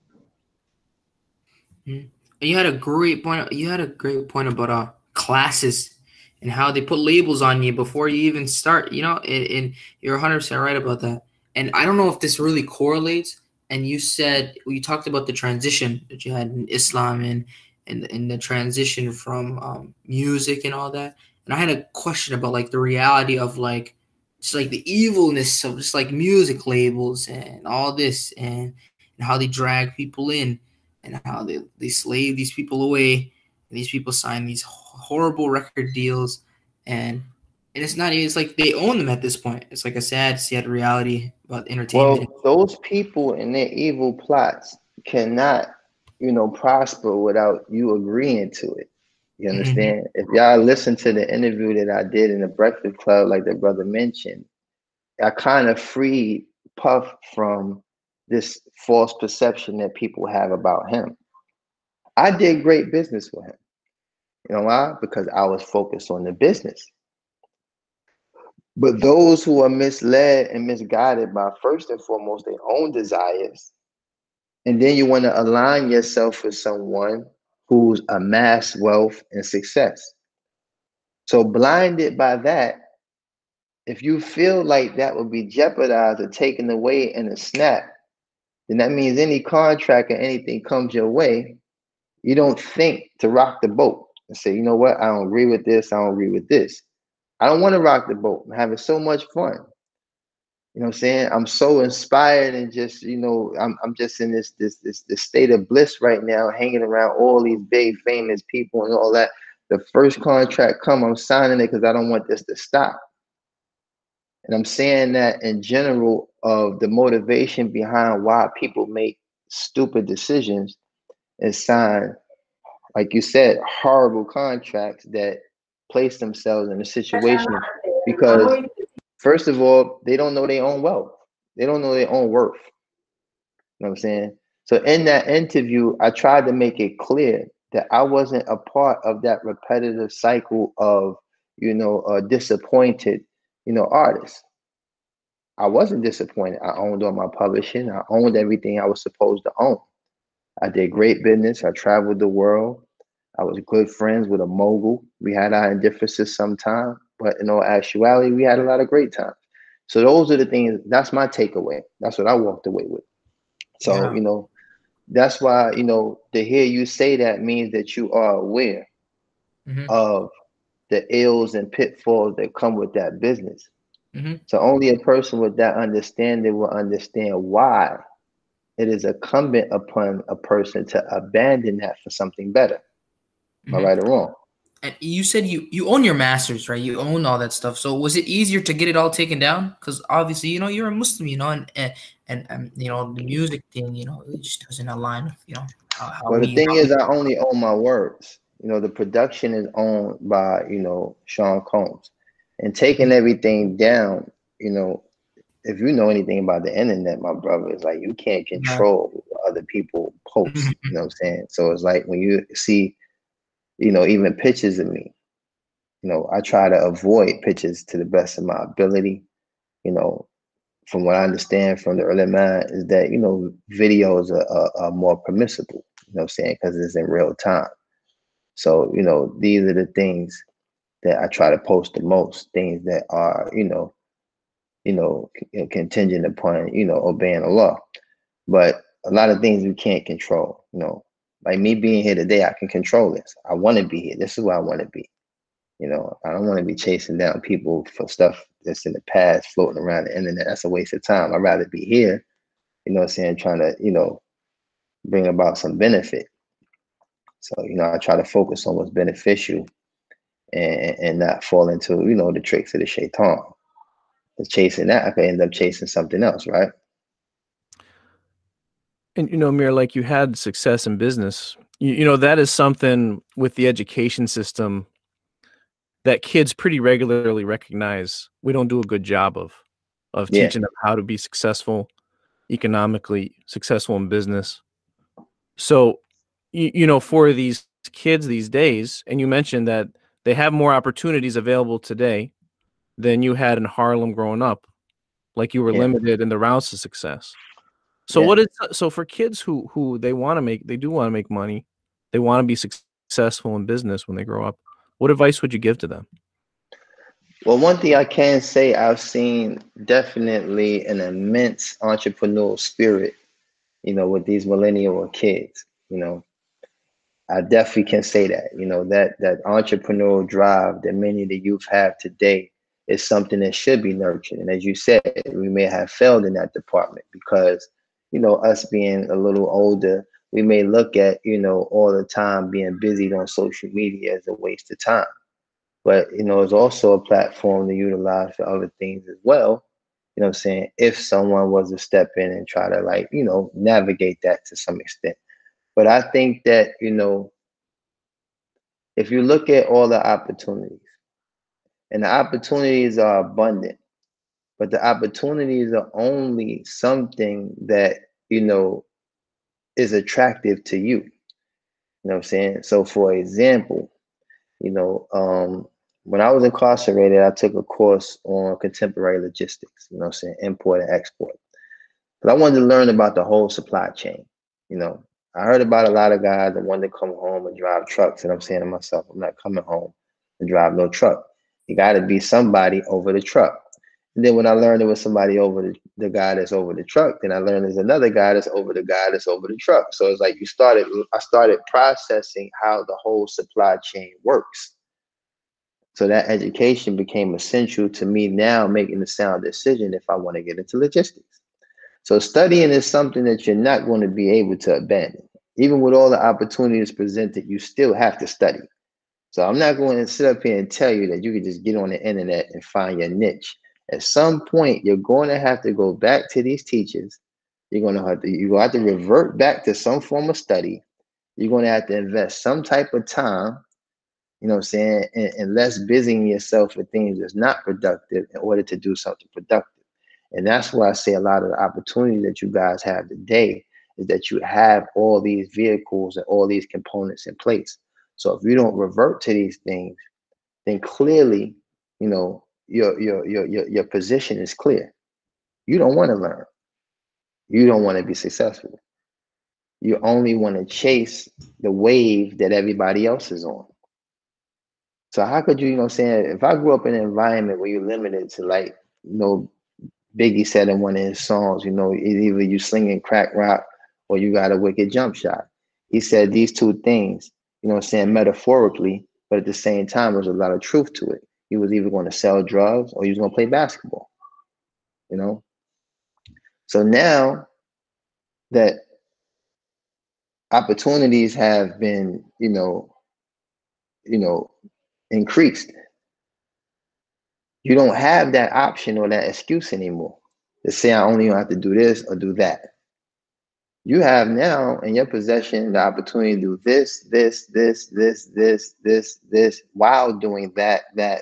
S3: You had a great point. About classes and how they put labels on you before you even start. And you're 100% right about that. And I don't know if this really correlates. And you talked about the transition that you had in Islam and the transition from music and all that. And I had a question about like the reality of like just like the evilness of just like music labels and all this and how they drag people in and how they slave these people away. And these people sign these horrible record deals and it's like they own them at this point. It's like a sad reality about entertainment.
S1: Well, those people and their evil plots cannot, prosper without you agreeing to it. You understand? If y'all listen to the interview that I did in the Breakfast Club, like the brother mentioned, I kind of freed Puff from this false perception that people have about him. I did great business with him. You know why? Because I was focused on the business. But those who are misled and misguided by first and foremost their own desires, and then you want to align yourself with someone who's amassed wealth and success. So blinded by that, if you feel like that would be jeopardized or taken away in a snap, then that means any contract or anything comes your way, you don't think to rock the boat and say, you know what, I don't agree with this, I don't agree with this. I don't want to rock the boat. I'm having so much fun. You know what I'm saying? I'm so inspired and just, I'm just in this state of bliss right now, hanging around all these big famous people and all that. The first contract come, I'm signing it because I don't want this to stop. And I'm saying that in general of the motivation behind why people make stupid decisions and sign, like you said, horrible contracts that place themselves in a situation because first of all, they don't know their own wealth. They don't know their own worth. You know what I'm saying? So in that interview, I tried to make it clear that I wasn't a part of that repetitive cycle of, disappointed, artists. I wasn't disappointed. I owned all my publishing. I owned everything I was supposed to own. I did great business. I traveled the world. I was good friends with a mogul. We had our indifferences sometimes, but in all actuality, we had a lot of great times. So those are the things. That's my takeaway. That's what I walked away with. So
S3: Yeah.
S1: that's why to hear you say that means that you are aware
S3: Mm-hmm.
S1: of the ills and pitfalls that come with that business.
S3: Mm-hmm.
S1: So only a person with that understanding will understand why it is incumbent upon a person to abandon that for something better. Am I
S3: Mm-hmm.
S1: right or wrong?
S3: And you said you own your masters, right? You own all that stuff. So was it easier to get it all taken down? Because obviously, you're a Muslim, and the music thing, it just doesn't align with how
S1: Well, the
S3: we
S1: thing
S3: how we.
S1: is, I only own my words. The production is owned by, Sean Combs. And taking everything down, you know, if you know anything about the internet, my brother, it's like you can't
S3: Yeah.
S1: control what other people post.
S3: Mhm.
S1: You know what I'm saying? So it's like when you see, even pictures of me, I try to avoid pictures to the best of my ability. You know, from what I understand from the early man is that, videos are more permissible, you know what I'm saying? Because it's in real time. So, these are the things that I try to post the most, things that are, contingent upon, obeying the law. But a lot of things we can't control, like me being here today, I can control this. I want to be here. This is where I want to be. I don't want to be chasing down people for stuff that's in the past floating around the internet. That's a waste of time. I'd rather be here, what I'm saying, trying to, bring about some benefit. So, I try to focus on what's beneficial and not fall into, the tricks of the shaitan. Because chasing that, I could end up chasing something else, right?
S2: And Amir, like you had success in business. That is something with the education system that kids pretty regularly recognize we don't do a good job of
S1: Yeah.
S2: teaching them how to be successful, economically successful in business. So, for these kids these days, and you mentioned that they have more opportunities available today than you had in Harlem growing up, like you were
S1: Yeah.
S2: limited in the routes to success. So
S1: Yeah.
S2: so for kids who they do want to make money, they want to be successful in business when they grow up, what advice would you give to them?
S1: Well, one thing I can say, I've seen definitely an immense entrepreneurial spirit, with these millennial kids. I definitely can say that, that entrepreneurial drive that many of the youth have today is something that should be nurtured. And as you said, we may have failed in that department because, us being a little older, we may look at, all the time being busy on social media as a waste of time. But, it's also a platform to utilize for other things as well. You know what I'm saying? If someone was to step in and try to navigate that to some extent. But I think that, if you look at all the opportunities, and the opportunities are abundant, but the opportunities are only something that, is attractive to you. You know what I'm saying? So for example, when I was incarcerated, I took a course on contemporary logistics, you know what I'm saying, import and export. But I wanted to learn about the whole supply chain. You know, I heard about a lot of guys that wanted to come home and drive trucks, and I'm saying to myself, I'm not coming home and drive no truck. You got to be somebody over the truck. And then when I learned it was somebody over the guy that's over the truck, then I learned there's another guy that's over the guy that's over the truck. So it's like I started processing how the whole supply chain works. So that education became essential to me now making the sound decision if I want to get into logistics. So studying is something that you're not going to be able to abandon. Even with all the opportunities presented, you still have to study. So I'm not going to sit up here and tell you that you can just get on the internet and find your niche. At some point, you're going to have to go back to these teachers. You're going to have to revert back to some form of study. You're going to have to invest some type of time, you know what I'm saying, and less busying yourself with things that's not productive in order to do something productive. And that's why I say a lot of the opportunity that you guys have today is that you have all these vehicles and all these components in place. So if you don't revert to these things, then clearly, your position is clear. You don't want to learn. You don't want to be successful. you only want to chase the wave that everybody else is on. So how could you, you know what I'm saying, if I grew up in an environment where you're limited to, like, you know, Biggie said in one of his songs, you know, either you slinging crack rock or you got a wicked jump shot. He said these two things, you know what I'm saying, metaphorically, but at the same time, there's a lot of truth to it. He was either going to sell drugs or he was going to play basketball, you know? So now that opportunities have been, increased, you don't have that option or that excuse anymore to say I only have to do this or do that. You have now in your possession the opportunity to do this, while doing that.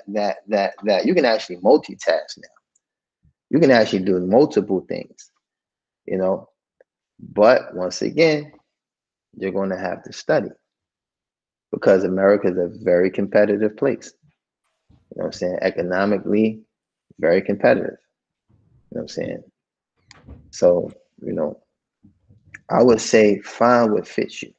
S1: You can actually multitask now. You can actually do multiple things, you know. But once again, you're going to have to study, because America is a very competitive place. You know what I'm saying? Economically, very competitive. You know what I'm saying? So, you know, I would say find what fits you.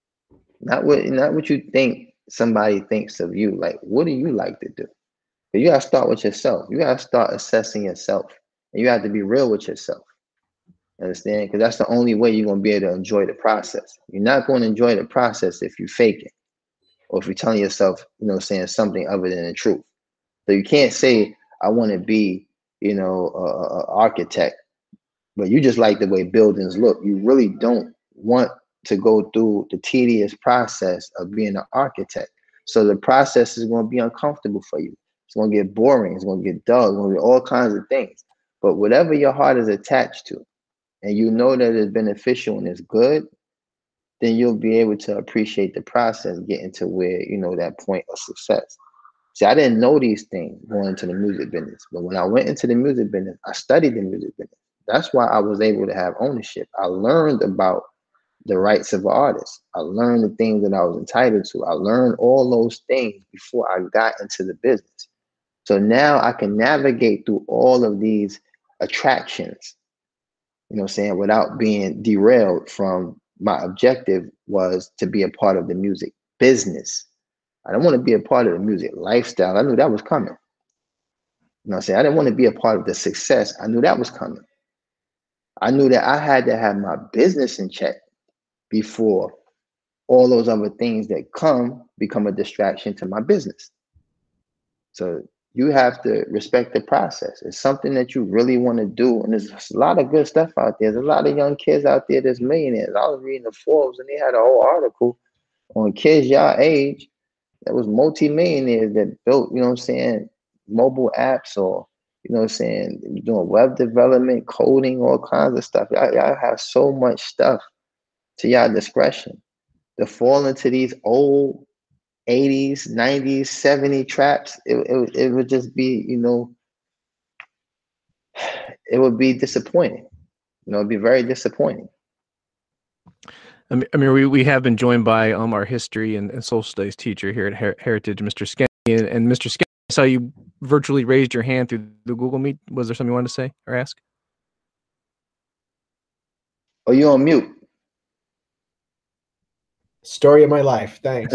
S1: Not what you think somebody thinks of you. Like, what do you like to do? But you gotta start with yourself. You gotta start assessing yourself. And you have to be real with yourself. Understand? Because that's the only way you're gonna be able to enjoy the process. You're not going to enjoy the process if you fake it, or if you're telling yourself, you know, saying something other than the truth. So you can't say, I want to be, you know, a architect, but you just like the way buildings look. You really don't want to go through the tedious process of being an architect. So the process is going to be uncomfortable for you. It's going to get boring. It's going to get dull. It's going to be all kinds of things. But whatever your heart is attached to, and you know that it's beneficial and it's good, then you'll be able to appreciate the process, getting to where, you know, that point of success. See, I didn't know these things going into the music business, but when I went into the music business, I studied the music business. That's why I was able to have ownership. I learned about the rights of artists. I learned the things that I was entitled to. I learned all those things before I got into the business. So now I can navigate through all of these attractions, you know what I'm saying, without being derailed from my objective was to be a part of the music business. I don't want to be a part of the music lifestyle. I knew that was coming. You know what I'm saying? I didn't want to be a part of the success. I knew that was coming. I knew that I had to have my business in check before all those other things that come become a distraction to my business. So you have to respect the process. It's something that you really want to do. And there's a lot of good stuff out there. There's a lot of young kids out there that's millionaires. I was reading the Forbes and they had a whole article on kids your age that was multi-millionaires that built, you know what I'm saying, mobile apps, or, you know what I'm saying, doing web development, coding, all kinds of stuff. Y'all have so much stuff to y'all discretion. To fall into these old 80s, 90s, 70s traps, it would just be, you know, it would be disappointing. You know, it'd be very disappointing.
S2: I mean, we have been joined by our history and social studies teacher here at Heritage, Mr. Skene. And Mr. Skene, I saw you virtually raised your hand through the Google Meet. Was there something you wanted to say or ask?
S1: Oh, you're on mute.
S4: Story of my life. Thanks.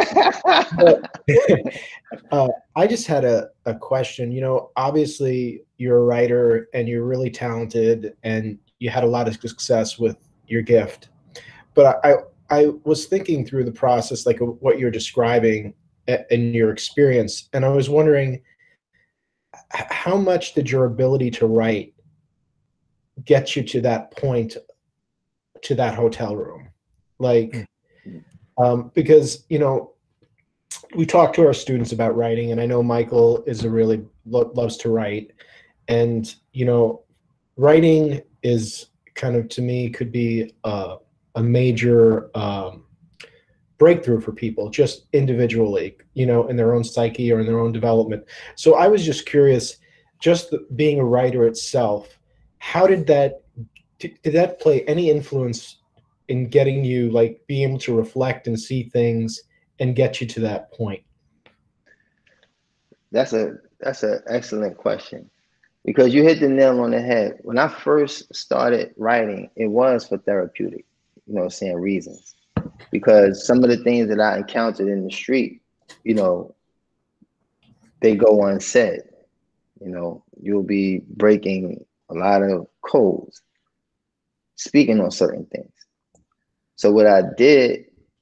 S4: I just had a question. You know, obviously you're a writer and you're really talented and you had a lot of success with your gift. But I was thinking through the process, like what you're describing in your experience, and I was wondering how much did your ability to write get you to that point, to that hotel room? Like, because, you know, we talk to our students about writing, and I know Michael is a really loves to write, and, you know, writing is kind of, to me, could be a major breakthrough for people, just individually, you know, in their own psyche or in their own development. So I was just curious, just being a writer itself, how did that play any influence in getting you, like, being able to reflect and see things and get you to that point?
S1: That's an excellent question, because you hit the nail on the head. When I first started writing, it was for therapeutic. you know what I'm saying, reasons. Because some of the things that I encountered in the street, you know, they go unsaid. You know, you'll be breaking a lot of codes, speaking on certain things. So what I did,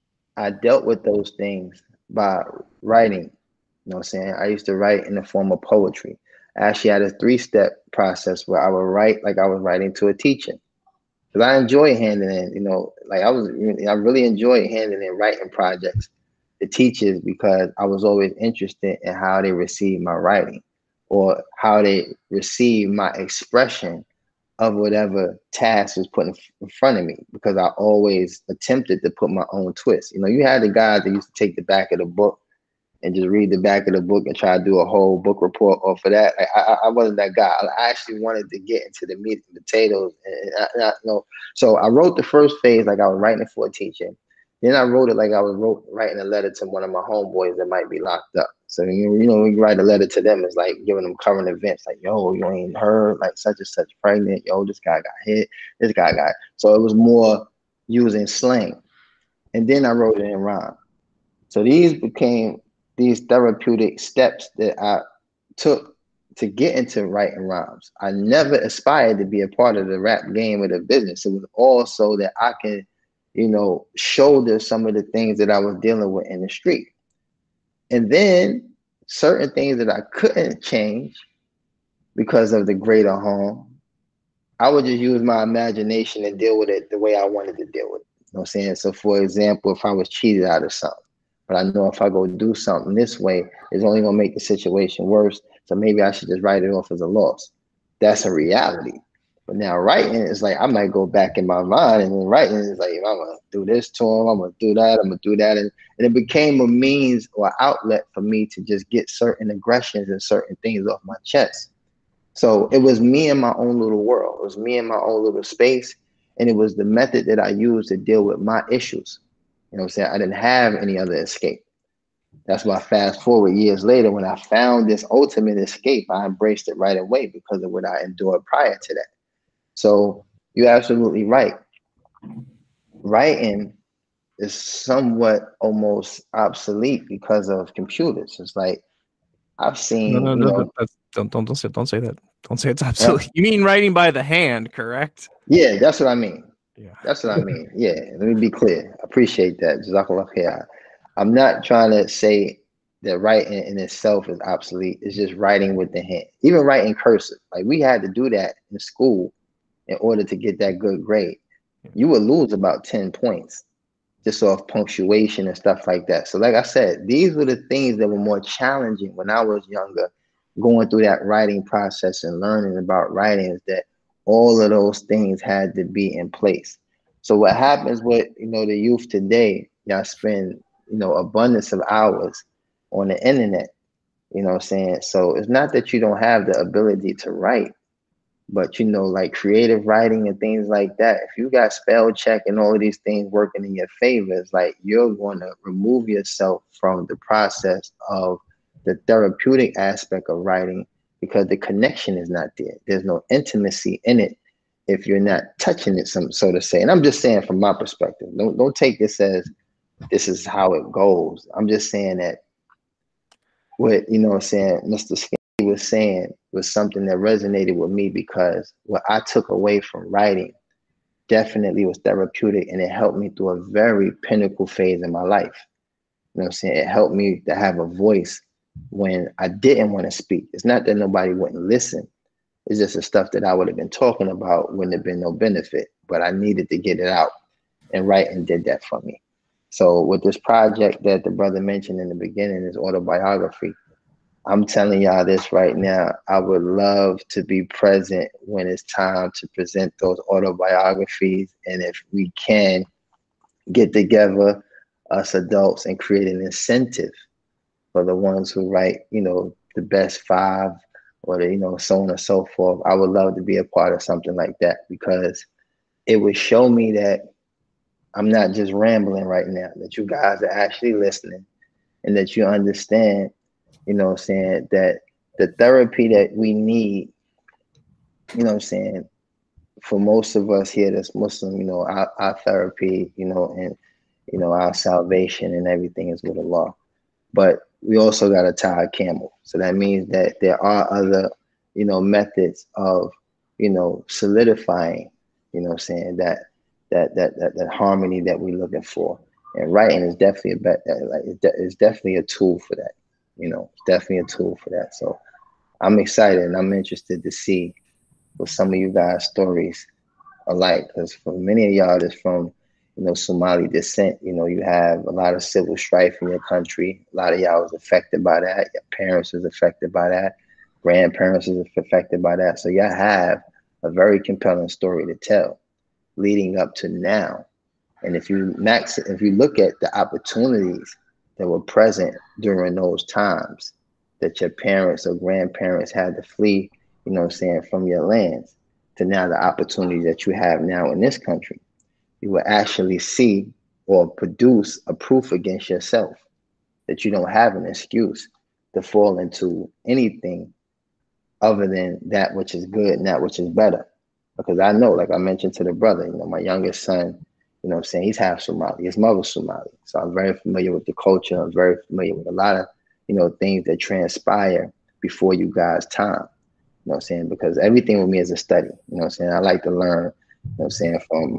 S1: I dealt with those things by writing. You know what I'm saying? I used to write in the form of poetry. I actually had a 3-step process where I would write like I was writing to a teacher. Because I enjoy handing in, you know, like I really enjoyed handing in writing projects to teachers because I was always interested in how they receive my writing or how they receive my expression of whatever task was put in front of me, because I always attempted to put my own twist. You know, you had the guys that used to take the back of the book and just read the back of the book and try to do a whole book report off of that. I wasn't that guy. I actually wanted to get into the meat and potatoes. You know, so I wrote the first phase like I was writing it for a teacher. Then I wrote it like I was writing a letter to one of my homeboys that might be locked up. So, you know, when you write a letter to them, it's like giving them current events. Like, yo, you ain't heard, like such and such pregnant. Yo, this guy got hit. This guy got. So it was more using slang. And then I wrote it in rhyme. So these became these therapeutic steps that I took to get into writing rhymes. I never aspired to be a part of the rap game or the business. It was also that I can, you know, shoulder some of the things that I was dealing with in the street. And then certain things that I couldn't change because of the greater harm, I would just use my imagination and deal with it the way I wanted to deal with it. You know what I'm saying? So for example, if I was cheated out of something, but I know if I go do something this way, it's only gonna make the situation worse. So maybe I should just write it off as a loss. That's a reality. But now writing is like, I might go back in my mind, and then writing is like, I'm gonna do this to him, I'm gonna do that, I'm gonna do that. And it became a means or outlet for me to just get certain aggressions and certain things off my chest. So it was me in my own little world. It was me in my own little space. And it was the method that I used to deal with my issues. You know what I'm saying? I didn't have any other escape. That's why fast forward years later, when I found this ultimate escape, I embraced it right away because of what I endured prior to that. So you're absolutely right. Writing is somewhat almost obsolete because of computers. It's like I've seen.
S2: Don't say that. Don't say it's absolute. You mean writing by the hand, correct?
S1: Yeah, that's what I mean.
S2: Yeah,
S1: that's what I mean. Yeah, let me be clear. I appreciate that. Jazakallah khair. I'm not trying to say that writing in itself is obsolete. It's just writing with the hand. Even writing cursive. Like we had to do that in school in order to get that good grade. You would lose about 10 points just off punctuation and stuff like that. So like I said, these were the things that were more challenging when I was younger, going through that writing process and learning about writing, is that all of those things had to be in place. So what happens with, you know, the youth today, y'all spend, you know, abundance of hours on the internet, you know what I'm saying? So it's not that you don't have the ability to write, but, you know, like creative writing and things like that, if you got spell check and all of these things working in your favor, it's like you're going to remove yourself from the process of the therapeutic aspect of writing because the connection is not there. There's no intimacy in it if you're not touching it, so to say. And I'm just saying from my perspective, don't take this as this is how it goes. I'm just saying that what, you know what I'm saying, Mr. Skinny was saying was something that resonated with me, because what I took away from writing definitely was therapeutic, and it helped me through a very pinnacle phase in my life. You know what I'm saying? It helped me to have a voice when I didn't want to speak. It's not that nobody wouldn't listen. It's just the stuff that I would have been talking about wouldn't have been no benefit, but I needed to get it out, and writing did that for me. So with this project that the brother mentioned in the beginning, his autobiography, I'm telling y'all this right now, I would love to be present when it's time to present those autobiographies. And if we can get together, us adults, and create an incentive for the ones who write, you know, the best 5 or the, you know, so on and so forth, I would love to be a part of something like that, because it would show me that I'm not just rambling right now, that you guys are actually listening, and that you understand, you know what I'm saying, that the therapy that we need, you know what I'm saying, for most of us here that's Muslim, our therapy, and our salvation and everything is with Allah. But we also got to tie a camel. So that means that there are other, methods of, solidifying, saying that harmony that we're looking for. And writing is definitely it's definitely a tool for that. It's definitely a tool for that. So I'm excited and I'm interested to see what some of you guys' stories are like, because for many of y'all that's from Somali descent, you have a lot of civil strife in your country. A lot of y'all was affected by that. Your parents was affected by that. Grandparents was affected by that. So y'all have a very compelling story to tell leading up to now. And if you look at the opportunities that were present during those times that your parents or grandparents had to flee, from your lands to now the opportunities that you have now in this country, you will actually see or produce a proof against yourself that you don't have an excuse to fall into anything other than that which is good and that which is better. Because I know, like I mentioned to the brother, my youngest son, he's half Somali, his mother's Somali. So I'm very familiar with the culture. I'm very familiar with a lot of, things that transpire before you guys' time. Because everything with me is a study. I like to learn, from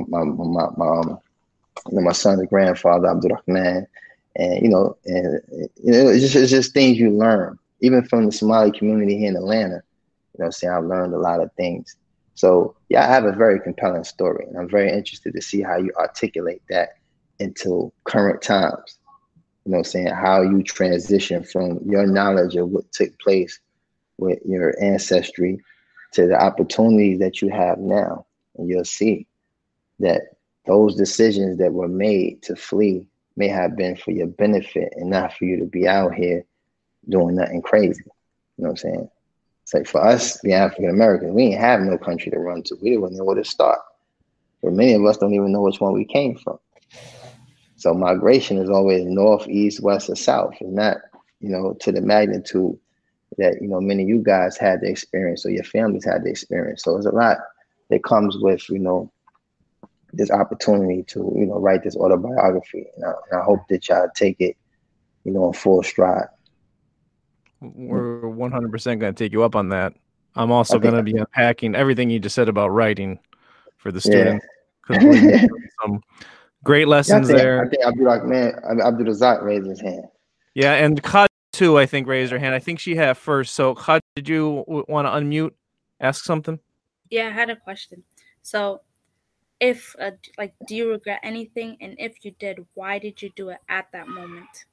S1: my son's grandfather, Abdurrahman, and it's just things you learn, even from the Somali community here in Atlanta. I've learned a lot of things. So yeah, I have a very compelling story, and I'm very interested to see how you articulate that into current times. How you transition from your knowledge of what took place with your ancestry to the opportunities that you have now. And you'll see that those decisions that were made to flee may have been for your benefit and not for you to be out here doing nothing crazy. You know what I'm saying? It's like for us, the African Americans, we ain't have no country to run to. We didn't know where to start. But many of us don't even know which one we came from. So migration is always north, east, west, or south. It's not, to the magnitude that, many of you guys had the experience or your families had the experience. So there's a lot that comes with, this opportunity to, write this autobiography. And I hope that y'all take it, in full stride.
S2: We're 100% going to take you up on that. I'm also going to be unpacking everything you just said about writing for the students. Because some great lessons there.
S1: I think Abdul Razak raised his hand.
S2: Yeah, and Khad too, I think, raised her hand. I think she had first. So Khad, did you want to unmute, ask something?
S5: Yeah, I had a question. So if, do you regret anything? And if you did, why did you do it at that moment?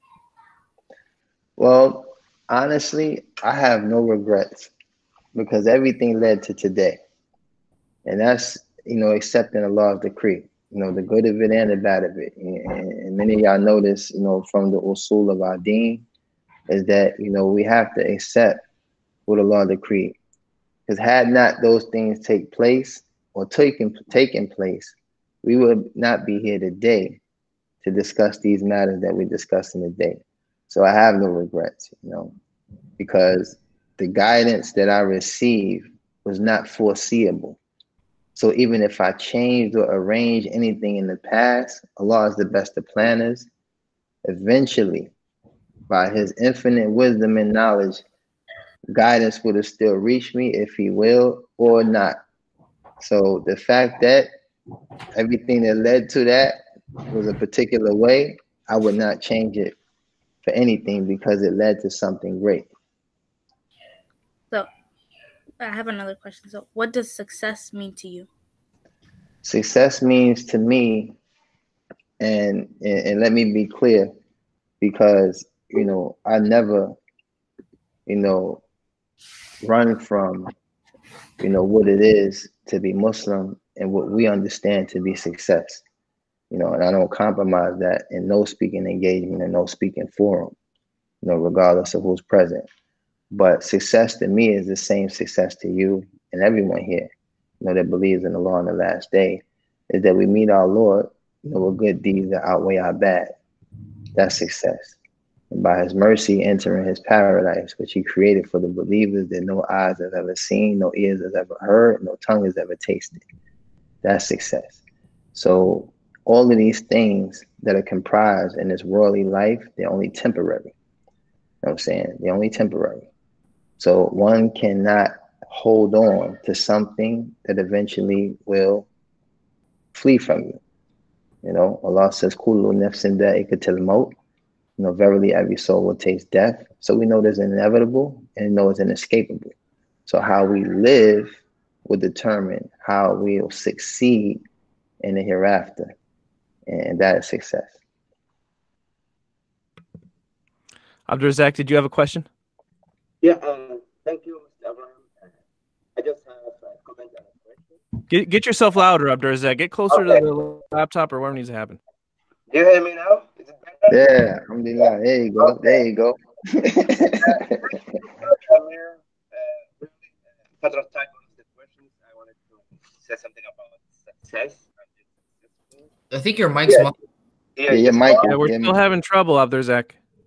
S1: Well, honestly, I have no regrets because everything led to today. And that's, accepting Allah's decree, the good of it and the bad of it. And many of y'all know this, from the usul of our deen, is that, we have to accept what Allah decreed. Because had not those things take place or taken place, we would not be here today to discuss these matters that we're discussing today. So I have no regrets, because the guidance that I received was not foreseeable. So even if I changed or arranged anything in the past, Allah is the best of planners. Eventually, by his infinite wisdom and knowledge, guidance would have still reached me if he will or not. So the fact that everything that led to that was a particular way, I would not change it for anything because it led to something great.
S5: So I have another question. So what does success mean to you?
S1: Success means to me, and let me be clear, because, I never, run from, what it is to be Muslim and what we understand to be success. And I don't compromise that in no speaking engagement and no speaking forum, regardless of who's present. But success to me is the same success to you and everyone here, that believes in Allah on the last day, is that we meet our Lord, with good deeds that outweigh our bad. That's success. And by his mercy, entering his paradise, which he created for the believers that no eyes have ever seen, no ears have ever heard, no tongue has ever tasted. That's success. So all of these things that are comprised in this worldly life, they're only temporary. You know what I'm saying? They're only temporary. So one cannot hold on to something that eventually will flee from you. You know, Allah says, Kullu nafsin da'iqatul maut. You know, verily every soul will taste death. So we know there's inevitable and know it's inescapable. So how we live will determine how we'll succeed in the hereafter. And that is success.
S2: Abdulrazak, did you have a question?
S6: Yeah, thank you, Mr. Abraham. I just have a comment and a question.
S2: Get yourself louder, Abdulrazak. Get closer
S6: Okay.
S2: to the laptop or whatever needs to happen.
S6: Do you hear me now? Is it better?
S1: Yeah, alhamdulillah. There you go.
S6: Okay.
S1: There you go.
S6: Amir, matter of time, one of the questions I wanted to say something about success.
S3: I think your mic's
S6: Yeah.
S3: muffled.
S1: Yeah, your
S6: just
S1: mic.
S2: Yeah, we're
S1: Yeah,
S2: still having trouble, Abdulrazak.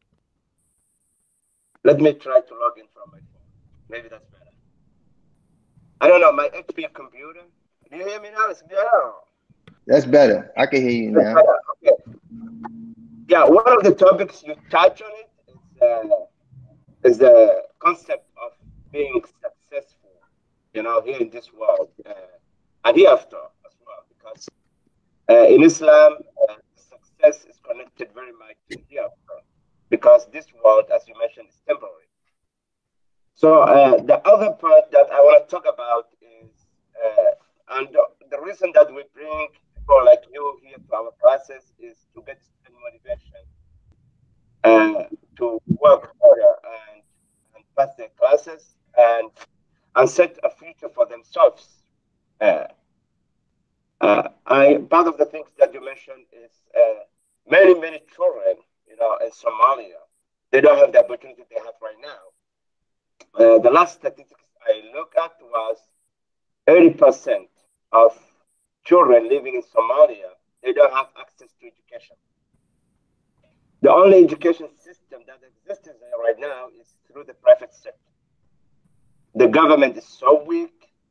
S6: let me try to log in from my phone. Maybe that's better. I don't know, my HP computer. Do you hear me now? It's better.
S1: That's better. I can hear you
S6: That's
S1: now.
S6: better. Okay. Yeah, one of the topics you touch on it is the concept of being successful, you know, here in this world and hereafter as well, because in Islam, success is connected very much to hereafter, because this world, as you mentioned, is temporary. So the other part that I want to talk about is, and the reason that we bring people like you here to our classes is to get motivation to work harder and pass their classes and set a future for themselves. Part of the things that you mentioned is many children, you know, in Somalia, they don't have the opportunity they have right now. The last statistics I looked at was 80% of children living in Somalia, they don't have access to education. The only education system that exists there right now is through the private sector. The government is so weak.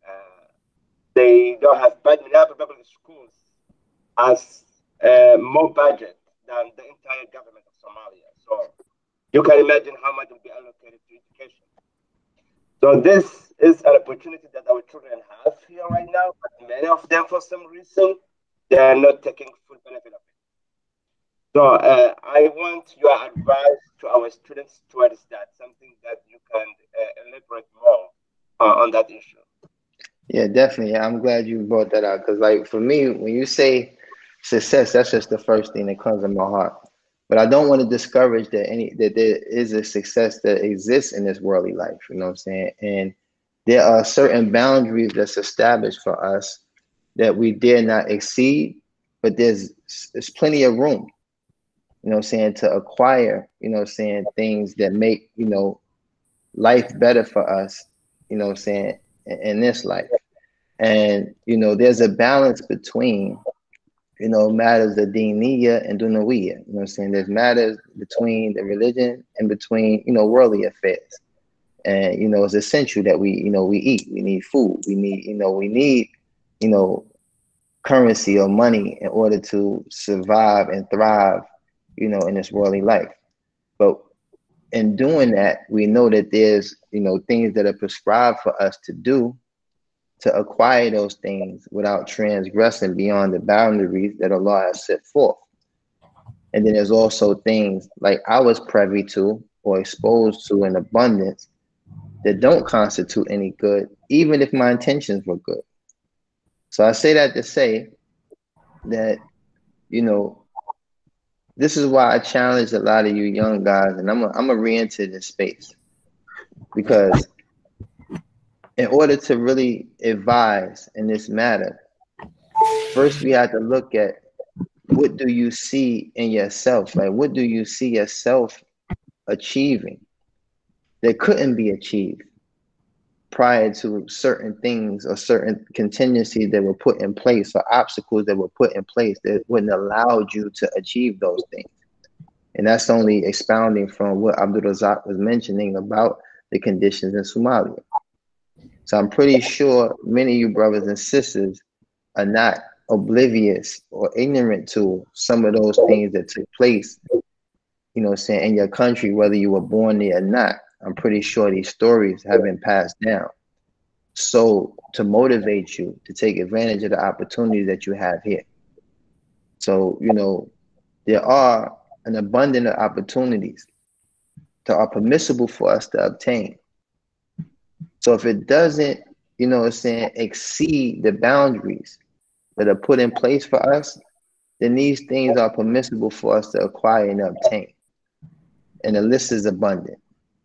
S6: They don't have public schools as more budget than the entire government of Somalia. So you can imagine how much will be allocated to education. So this is an opportunity that our children have here right now, but many of them, for some reason, they are not taking full benefit of it. So I want your advice to our students towards that, something that you can elaborate more on that issue.
S1: Yeah, definitely. I'm glad you brought that out because, like, for me, when you say success, that's just the first thing that comes in my heart. But I don't want to discourage that there is a success that exists in this worldly life. You know what I'm saying? And there are certain boundaries that's established for us that we dare not exceed. But there's plenty of room, you know what I'm saying, to acquire, you know what I'm saying, things that make, you know, life better for us, you know what I'm saying, in this life. And, you know, there's a balance between, you know, matters of diniya and dunawiya. You know what I'm saying? There's matters between the religion and between, you know, worldly affairs. And, you know, it's essential that we eat. We need food. We need, currency or money in order to survive and thrive, you know, in this worldly life. But in doing that, we know that there's, you know, things that are prescribed for us to do to acquire those things without transgressing beyond the boundaries that Allah has set forth. And then there's also things like I was privy to or exposed to in abundance that don't constitute any good, even if my intentions were good. So I say that to say that, you know, this is why I challenge a lot of you young guys, and I'm gonna re-enter this space, because in order to really advise in this matter, first we have to look at what do you see in yourself? Like, what do you see yourself achieving that couldn't be achieved prior to certain things or certain contingencies that were put in place or obstacles that were put in place that wouldn't allow you to achieve those things? And that's only expounding from what Abdulrazak was mentioning about the conditions in Somalia. So I'm pretty sure many of you brothers and sisters are not oblivious or ignorant to some of those things that took place, you know what I'm saying, in your country, whether you were born there or not. I'm pretty sure these stories have been passed down. So to motivate you to take advantage of the opportunities that you have here. So, you know, there are an abundance of opportunities that are permissible for us to obtain. So if it doesn't, you know what I'm saying, exceed the boundaries that are put in place for us, then these things are permissible for us to acquire and obtain. And the list is abundant.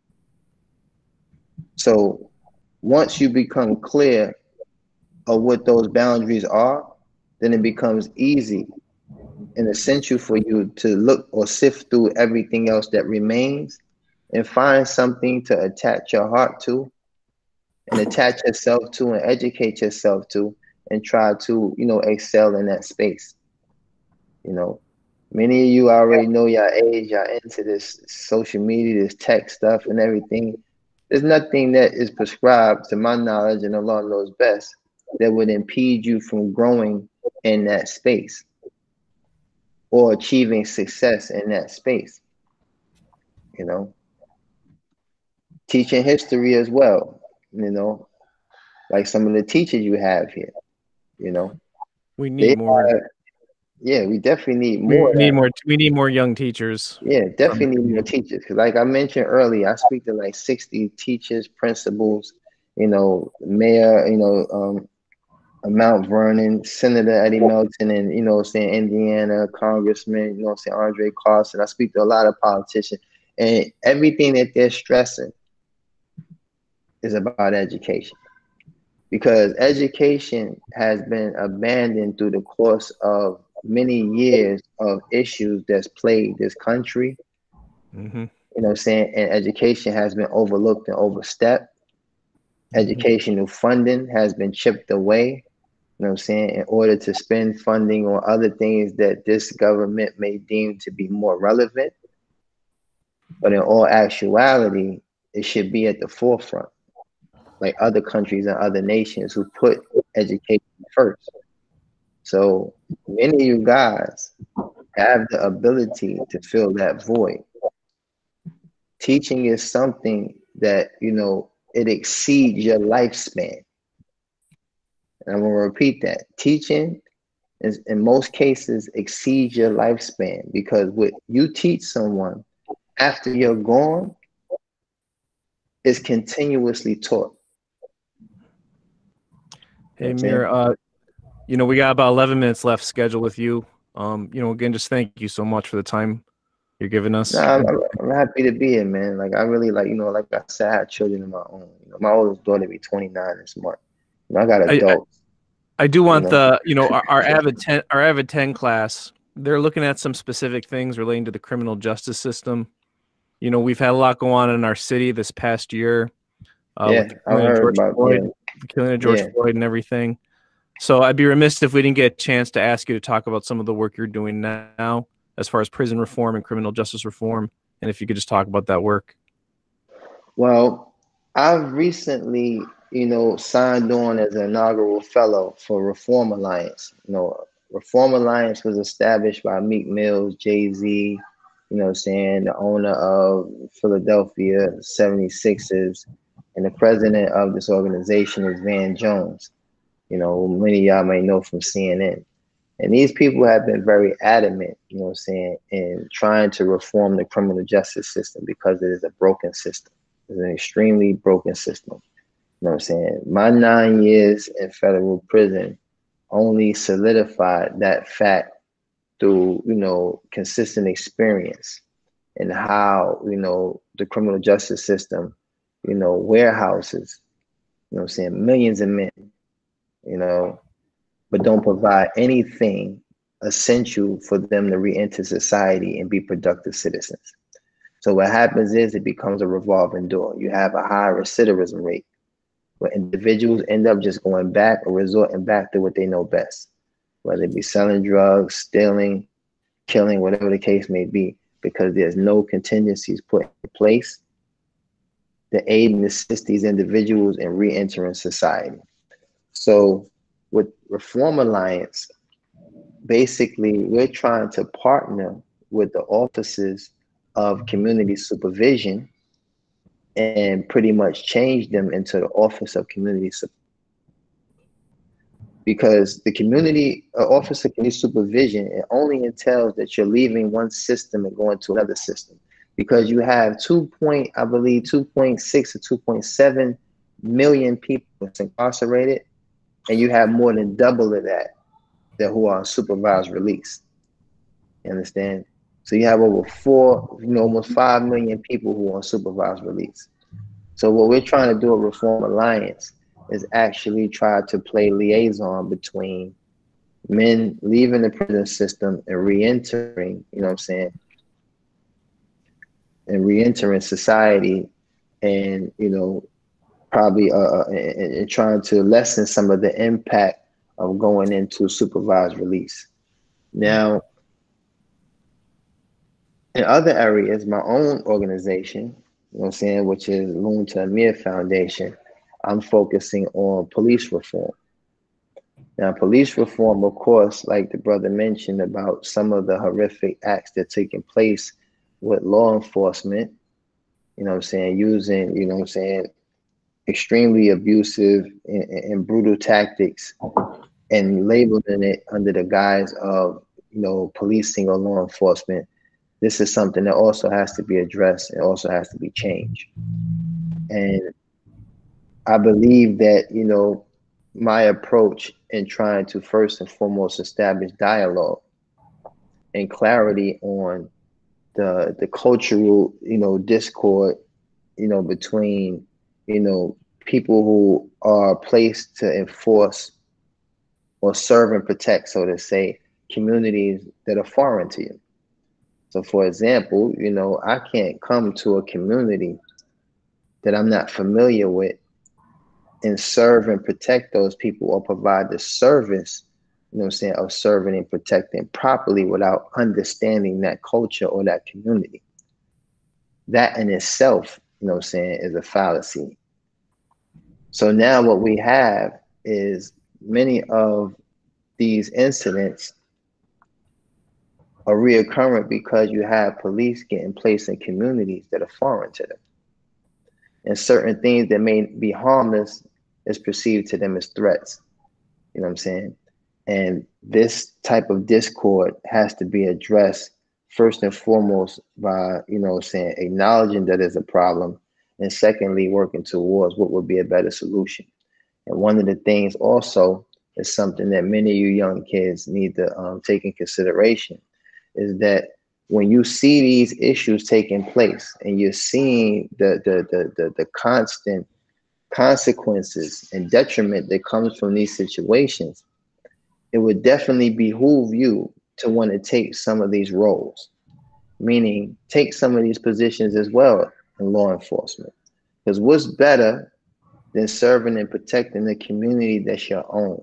S1: So once you become clear of what those boundaries are, then it becomes easy and essential for you to look or sift through everything else that remains and find something to attach your heart to and attach yourself to and educate yourself to and try to, you know, excel in that space. You know, many of you already know your age, y'all into this social media, this tech stuff and everything. There's nothing that is prescribed, to my knowledge, and Allah knows best, that would impede you from growing in that space or achieving success in that space. You know, teaching history as well, you know, like some of the teachers you have here, you know.
S2: We need more.
S1: Yeah, we definitely need more.
S2: We need more young teachers.
S1: Yeah, definitely need more teachers. Because like I mentioned earlier, I speak to like 60 teachers, principals, you know, mayor, you know, Mount Vernon, Senator Eddie Melton, and, you know, saying Indiana, Congressman, you know, saying Andre Carson. I speak to a lot of politicians, and everything that they're stressing is about education. Because education has been abandoned through the course of many years of issues that's plagued this country. You know what I'm saying? And education has been overlooked and overstepped. Educational funding has been chipped away, you know what I'm saying, in order to spend funding on other things that this government may deem to be more relevant. But in all actuality, it should be at the forefront, like other countries and other nations who put education first. So many of you guys have the ability to fill that void. Teaching is something that, you know, it exceeds your lifespan. And I'm going to repeat that. Teaching is, in most cases, exceeds your lifespan, because what you teach someone after you're gone is continuously taught.
S2: Hey, Mir, you know, we got about 11 minutes left scheduled with you. You know, again, just thank you so much for the time you're giving us.
S1: Nah, I'm happy to be here, man. Like, I really, like, you know, like I said, I have children of my own. You know, my oldest daughter will be 29 this month. You know, I got adults.
S2: I do want our Avid 10 class. They're looking at some specific things relating to the criminal justice system. You know, we've had a lot go on in our city this past year.
S1: Yeah, I heard about
S2: the killing of George Floyd and everything. So I'd be remiss if we didn't get a chance to ask you to talk about some of the work you're doing now as far as prison reform and criminal justice reform, and if you could just talk about that work.
S1: Well, I've recently, you know, signed on as an inaugural fellow for Reform Alliance. You know, Reform Alliance was established by Meek Mills, Jay-Z, you know what I'm saying, the owner of Philadelphia 76ers, and the president of this organization is Van Jones. You know, many of y'all may know from CNN. And these people have been very adamant, you know what I'm saying, in trying to reform the criminal justice system, because it is a broken system. It's an extremely broken system. You know what I'm saying? My 9 years in federal prison only solidified that fact through, you know, consistent experience and how, you know, the criminal justice system, you know, warehouses, you know what I'm saying, millions of men, you know, but don't provide anything essential for them to re-enter society and be productive citizens. So what happens is it becomes a revolving door. You have a high recidivism rate where individuals end up just going back or resorting back to what they know best, whether it be selling drugs, stealing, killing, whatever the case may be, because there's no contingencies put in place to aid and assist these individuals in re-entering society. So with Reform Alliance, basically we're trying to partner with the offices of community supervision and pretty much change them into the office of community support. Because the community office of community supervision, it only entails that you're leaving one system and going to another system. Because you have 2.6 or 2.7 million people incarcerated, and you have more than double of that who are on supervised release. You understand? So you have over almost 5 million people who are on supervised release. So what we're trying to do at Reform Alliance is actually try to play liaison between men leaving the prison system and re-entering, you know what I'm saying, and re-entering society, and, you know, probably and trying to lessen some of the impact of going into supervised release. Now, in other areas, my own organization, you know what I'm saying, which is Lunta Amir Foundation, I'm focusing on police reform. Now, police reform, of course, like the brother mentioned about some of the horrific acts that are taking place with law enforcement, you know what I'm saying, using, you know what I'm saying, extremely abusive and brutal tactics, and labeling it under the guise of, you know, policing or law enforcement. This is something that also has to be addressed and also has to be changed. And I believe that, you know, my approach in trying to first and foremost establish dialogue and clarity on the cultural, you know, discord, you know, between, you know, people who are placed to enforce or serve and protect, so to say, communities that are foreign to you. So for example, you know, I can't come to a community that I'm not familiar with and serve and protect those people or provide the service, you know what I'm saying, of serving and protecting properly without understanding that culture or that community. That in itself, you know what I'm saying, is a fallacy. So now what we have is many of these incidents are reoccurring because you have police getting placed in communities that are foreign to them. And certain things that may be harmless is perceived to them as threats. You know what I'm saying? And this type of discord has to be addressed first and foremost by, you know what I'm saying, acknowledging that there's a problem, and secondly, working towards what would be a better solution. And one of the things also is something that many of you young kids need to take in consideration, is that when you see these issues taking place and you're seeing the constant consequences and detriment that comes from these situations, it would definitely behoove you to want to take some of these roles, meaning take some of these positions as well in law enforcement. Because what's better than serving and protecting the community that's your own?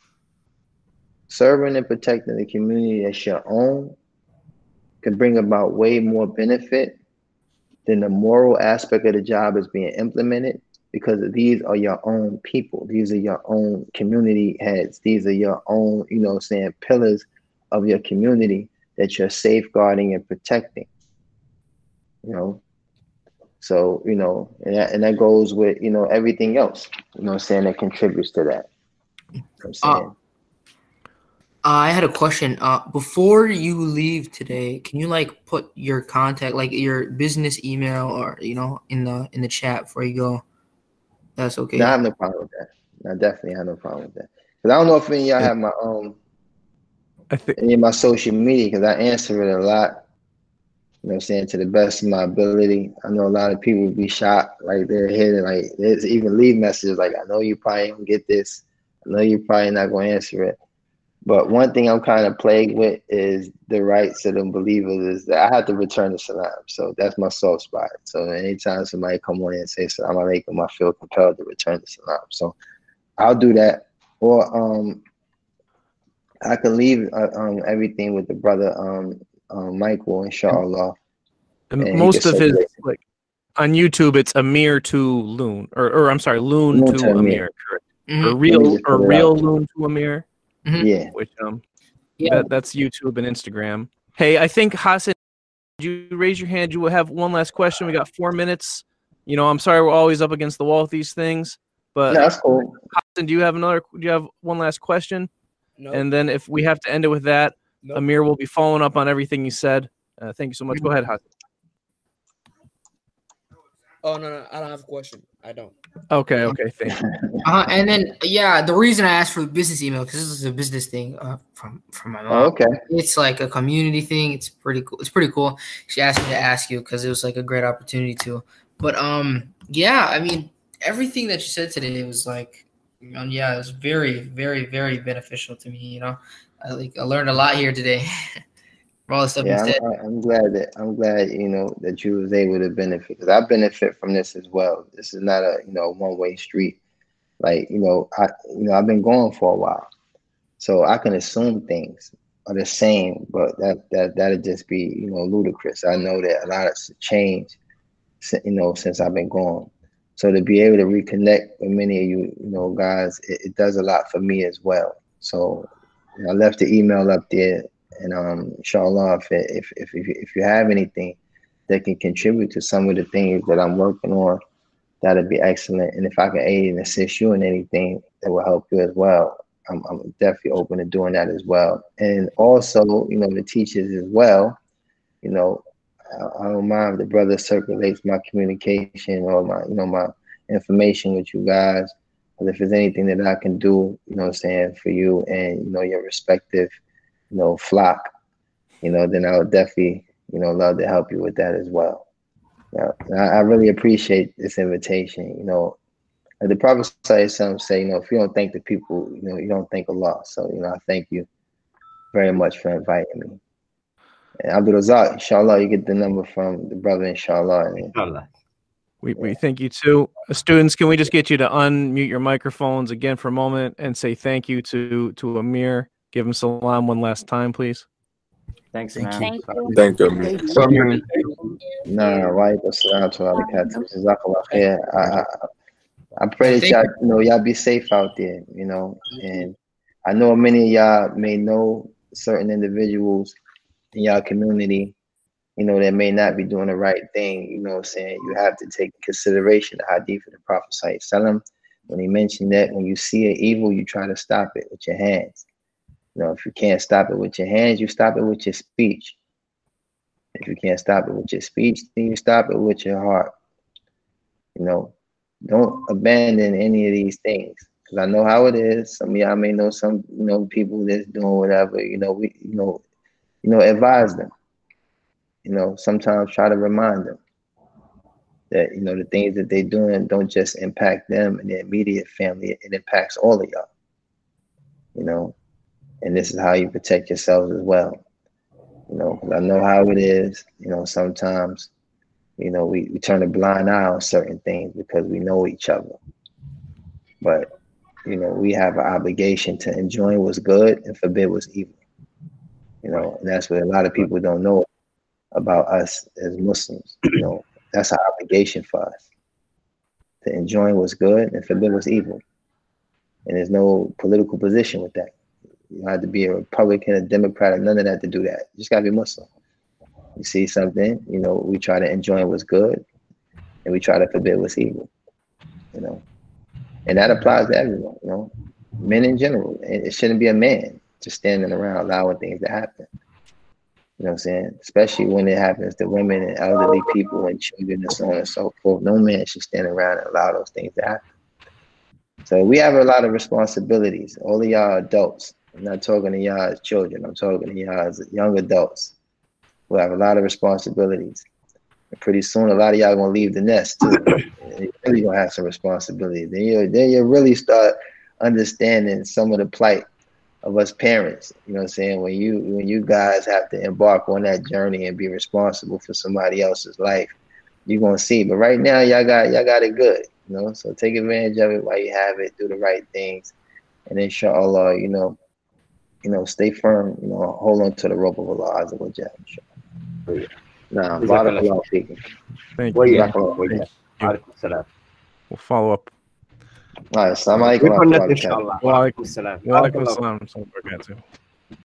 S1: Serving and protecting the community that's your own can bring about way more benefit than the moral aspect of the job is being implemented, because these are your own people. These are your own community heads. These are your own, you know what I'm saying, pillars of your community that you're safeguarding and protecting, you know? So, you know, and that goes with, you know, everything else, you know what I'm saying, that contributes to that. You know what I'm saying?
S3: I had a question. Before you leave today, can you like put your contact, like your business email, or, you know, in the chat before you go? That's okay.
S1: No, I have no problem with that. I definitely have no problem with that. Because I don't know if any of y'all have my any of my social media, because I answer it a lot. You know what I'm saying, to the best of my ability. I know a lot of people would be shocked, like they're hitting, like there's even leave messages like, I know you probably don't get this. I know you're probably not going to answer it. But one thing I'm kind of plagued with is the rights of the believers, is that I have to return the salam. So that's my soft spot. So anytime somebody come on and say salam alaikum, I feel compelled to return the salam. So I'll do that. Or I can leave everything with the brother Michael, inshallah.
S2: And most of his, like on YouTube, it's Amir to Loon, or I'm sorry, Loon to Amir. Correct. or
S3: Mhm.
S1: Let me
S2: real
S1: just put it
S2: real
S1: out there.
S2: loon to Amir,
S3: Mhm.
S1: Yeah.
S2: which
S3: Yeah.
S2: that's YouTube and Instagram. Hey, I think Hassan, did you raise your hand? You will have one last question. We got 4 minutes. You know, I'm sorry we're always up against the wall with these things,
S1: No,
S2: but
S1: that's cool.
S2: Hassan, do you have one last question?
S3: Nope.
S2: And then if we have to end it with that,
S3: Nope.
S2: Amir will be following up on everything you said. Thank you so much. Go ahead, Hassan.
S3: Oh no, I don't have a question. I don't.
S2: Okay, thank you.
S3: And then the reason I asked for the business email because this is a business thing from my mom.
S1: Oh, okay.
S3: It's like a community thing. It's pretty cool. It's pretty cool. She asked me to ask you because it was like a great opportunity to. But I mean, everything that you said today was like, it was very, very, very beneficial to me. You know, I learned a lot here today. From all the stuff you
S1: Yeah,
S3: said.
S1: I'm glad that you was able to benefit, because I benefit from this as well. This is not a one-way street. Like I've been going for a while, so I can assume things are the same, but that'd just be ludicrous. I know that a lot has changed, since I've been gone. So to be able to reconnect with many of you, guys, it does a lot for me as well. So I left the email up there, and inshallah, if you have anything that can contribute to some of the things that I'm working on, that'd be excellent. And if I can aid and assist you in anything that will help you as well, I'm definitely open to doing that as well. And also, the teachers as well, I don't mind if the brother circulates my communication or my information with you guys. But if there's anything that I can do, for you and your respective, flock, then I would definitely, love to help you with that as well. Yeah, I really appreciate this invitation. The Prophet say, if you don't thank the people, you don't thank Allah. So, I thank you very much for inviting me. And Abdul Razak, inshallah, you get the number from the brother, inshallah.
S7: Inshallah.
S2: We thank you too. Students, can we just get you to unmute your microphones again for a moment and say thank you to Amir? Give him salam one last time, please.
S7: Thanks,
S3: Thank
S7: man.
S5: you.
S8: Thank you, man.
S1: Nah, right. I pray that y'all be safe out there, and I know many of y'all may know certain individuals in y'all community, that may not be doing the right thing. You have to take consideration the hadith of the Prophet ﷺ when he mentioned that when you see an evil, you try to stop it with your hands. If you can't stop it with your hands, you stop it with your speech. If you can't stop it with your speech, then you stop it with your heart. Don't abandon any of these things, because I know how it is. Some of y'all may know some, people that's doing whatever. Advise them. Sometimes try to remind them that the things that they're doing don't just impact them and their immediate family. It impacts all of y'all. And this is how you protect yourselves as well. Because I know how it is. Sometimes, we turn a blind eye on certain things because we know each other. But, we have an obligation to enjoy what's good and forbid what's evil. And that's what a lot of people don't know about us as Muslims. That's our obligation for us, to enjoy what's good and forbid what's evil. And there's no political position with that. You don't have to be a Republican, a Democrat, or none of that to do that. You just gotta be Muslim. You see something, we try to enjoy what's good and we try to forbid what's evil. And that applies to everyone, men in general. And it shouldn't be a man just standing around allowing things to happen. You know what I'm saying? Especially when it happens to women and elderly people and children and so on and so forth. No man should stand around and allow those things to happen. So we have a lot of responsibilities. All of y'all adults. I'm not talking to y'all as children. I'm talking to y'all as young adults who have a lot of responsibilities. And pretty soon, a lot of y'all gonna leave the nest too. You're really gonna have some responsibility. Then you really start understanding some of the plight of us parents. You know what I'm saying? When you guys have to embark on that journey and be responsible for somebody else's life, you're gonna see. But right now, y'all got it good. So take advantage of it while you have it. Do the right things, and inshallah, stay firm. Hold on to the rope of Allah Azza wa Jalla. Nah, barakallahu feekum.
S2: Thank
S7: Well,
S2: you.
S7: yeah.
S2: We'll follow up.
S1: All right, assalamu alaikum
S6: We
S1: wa
S6: connect
S1: rahmatullahi wa barakatuh.
S6: inshallah.
S2: Wa
S6: Assalam.
S2: alaikum assalam wa rahmatullahi wa barakatuh.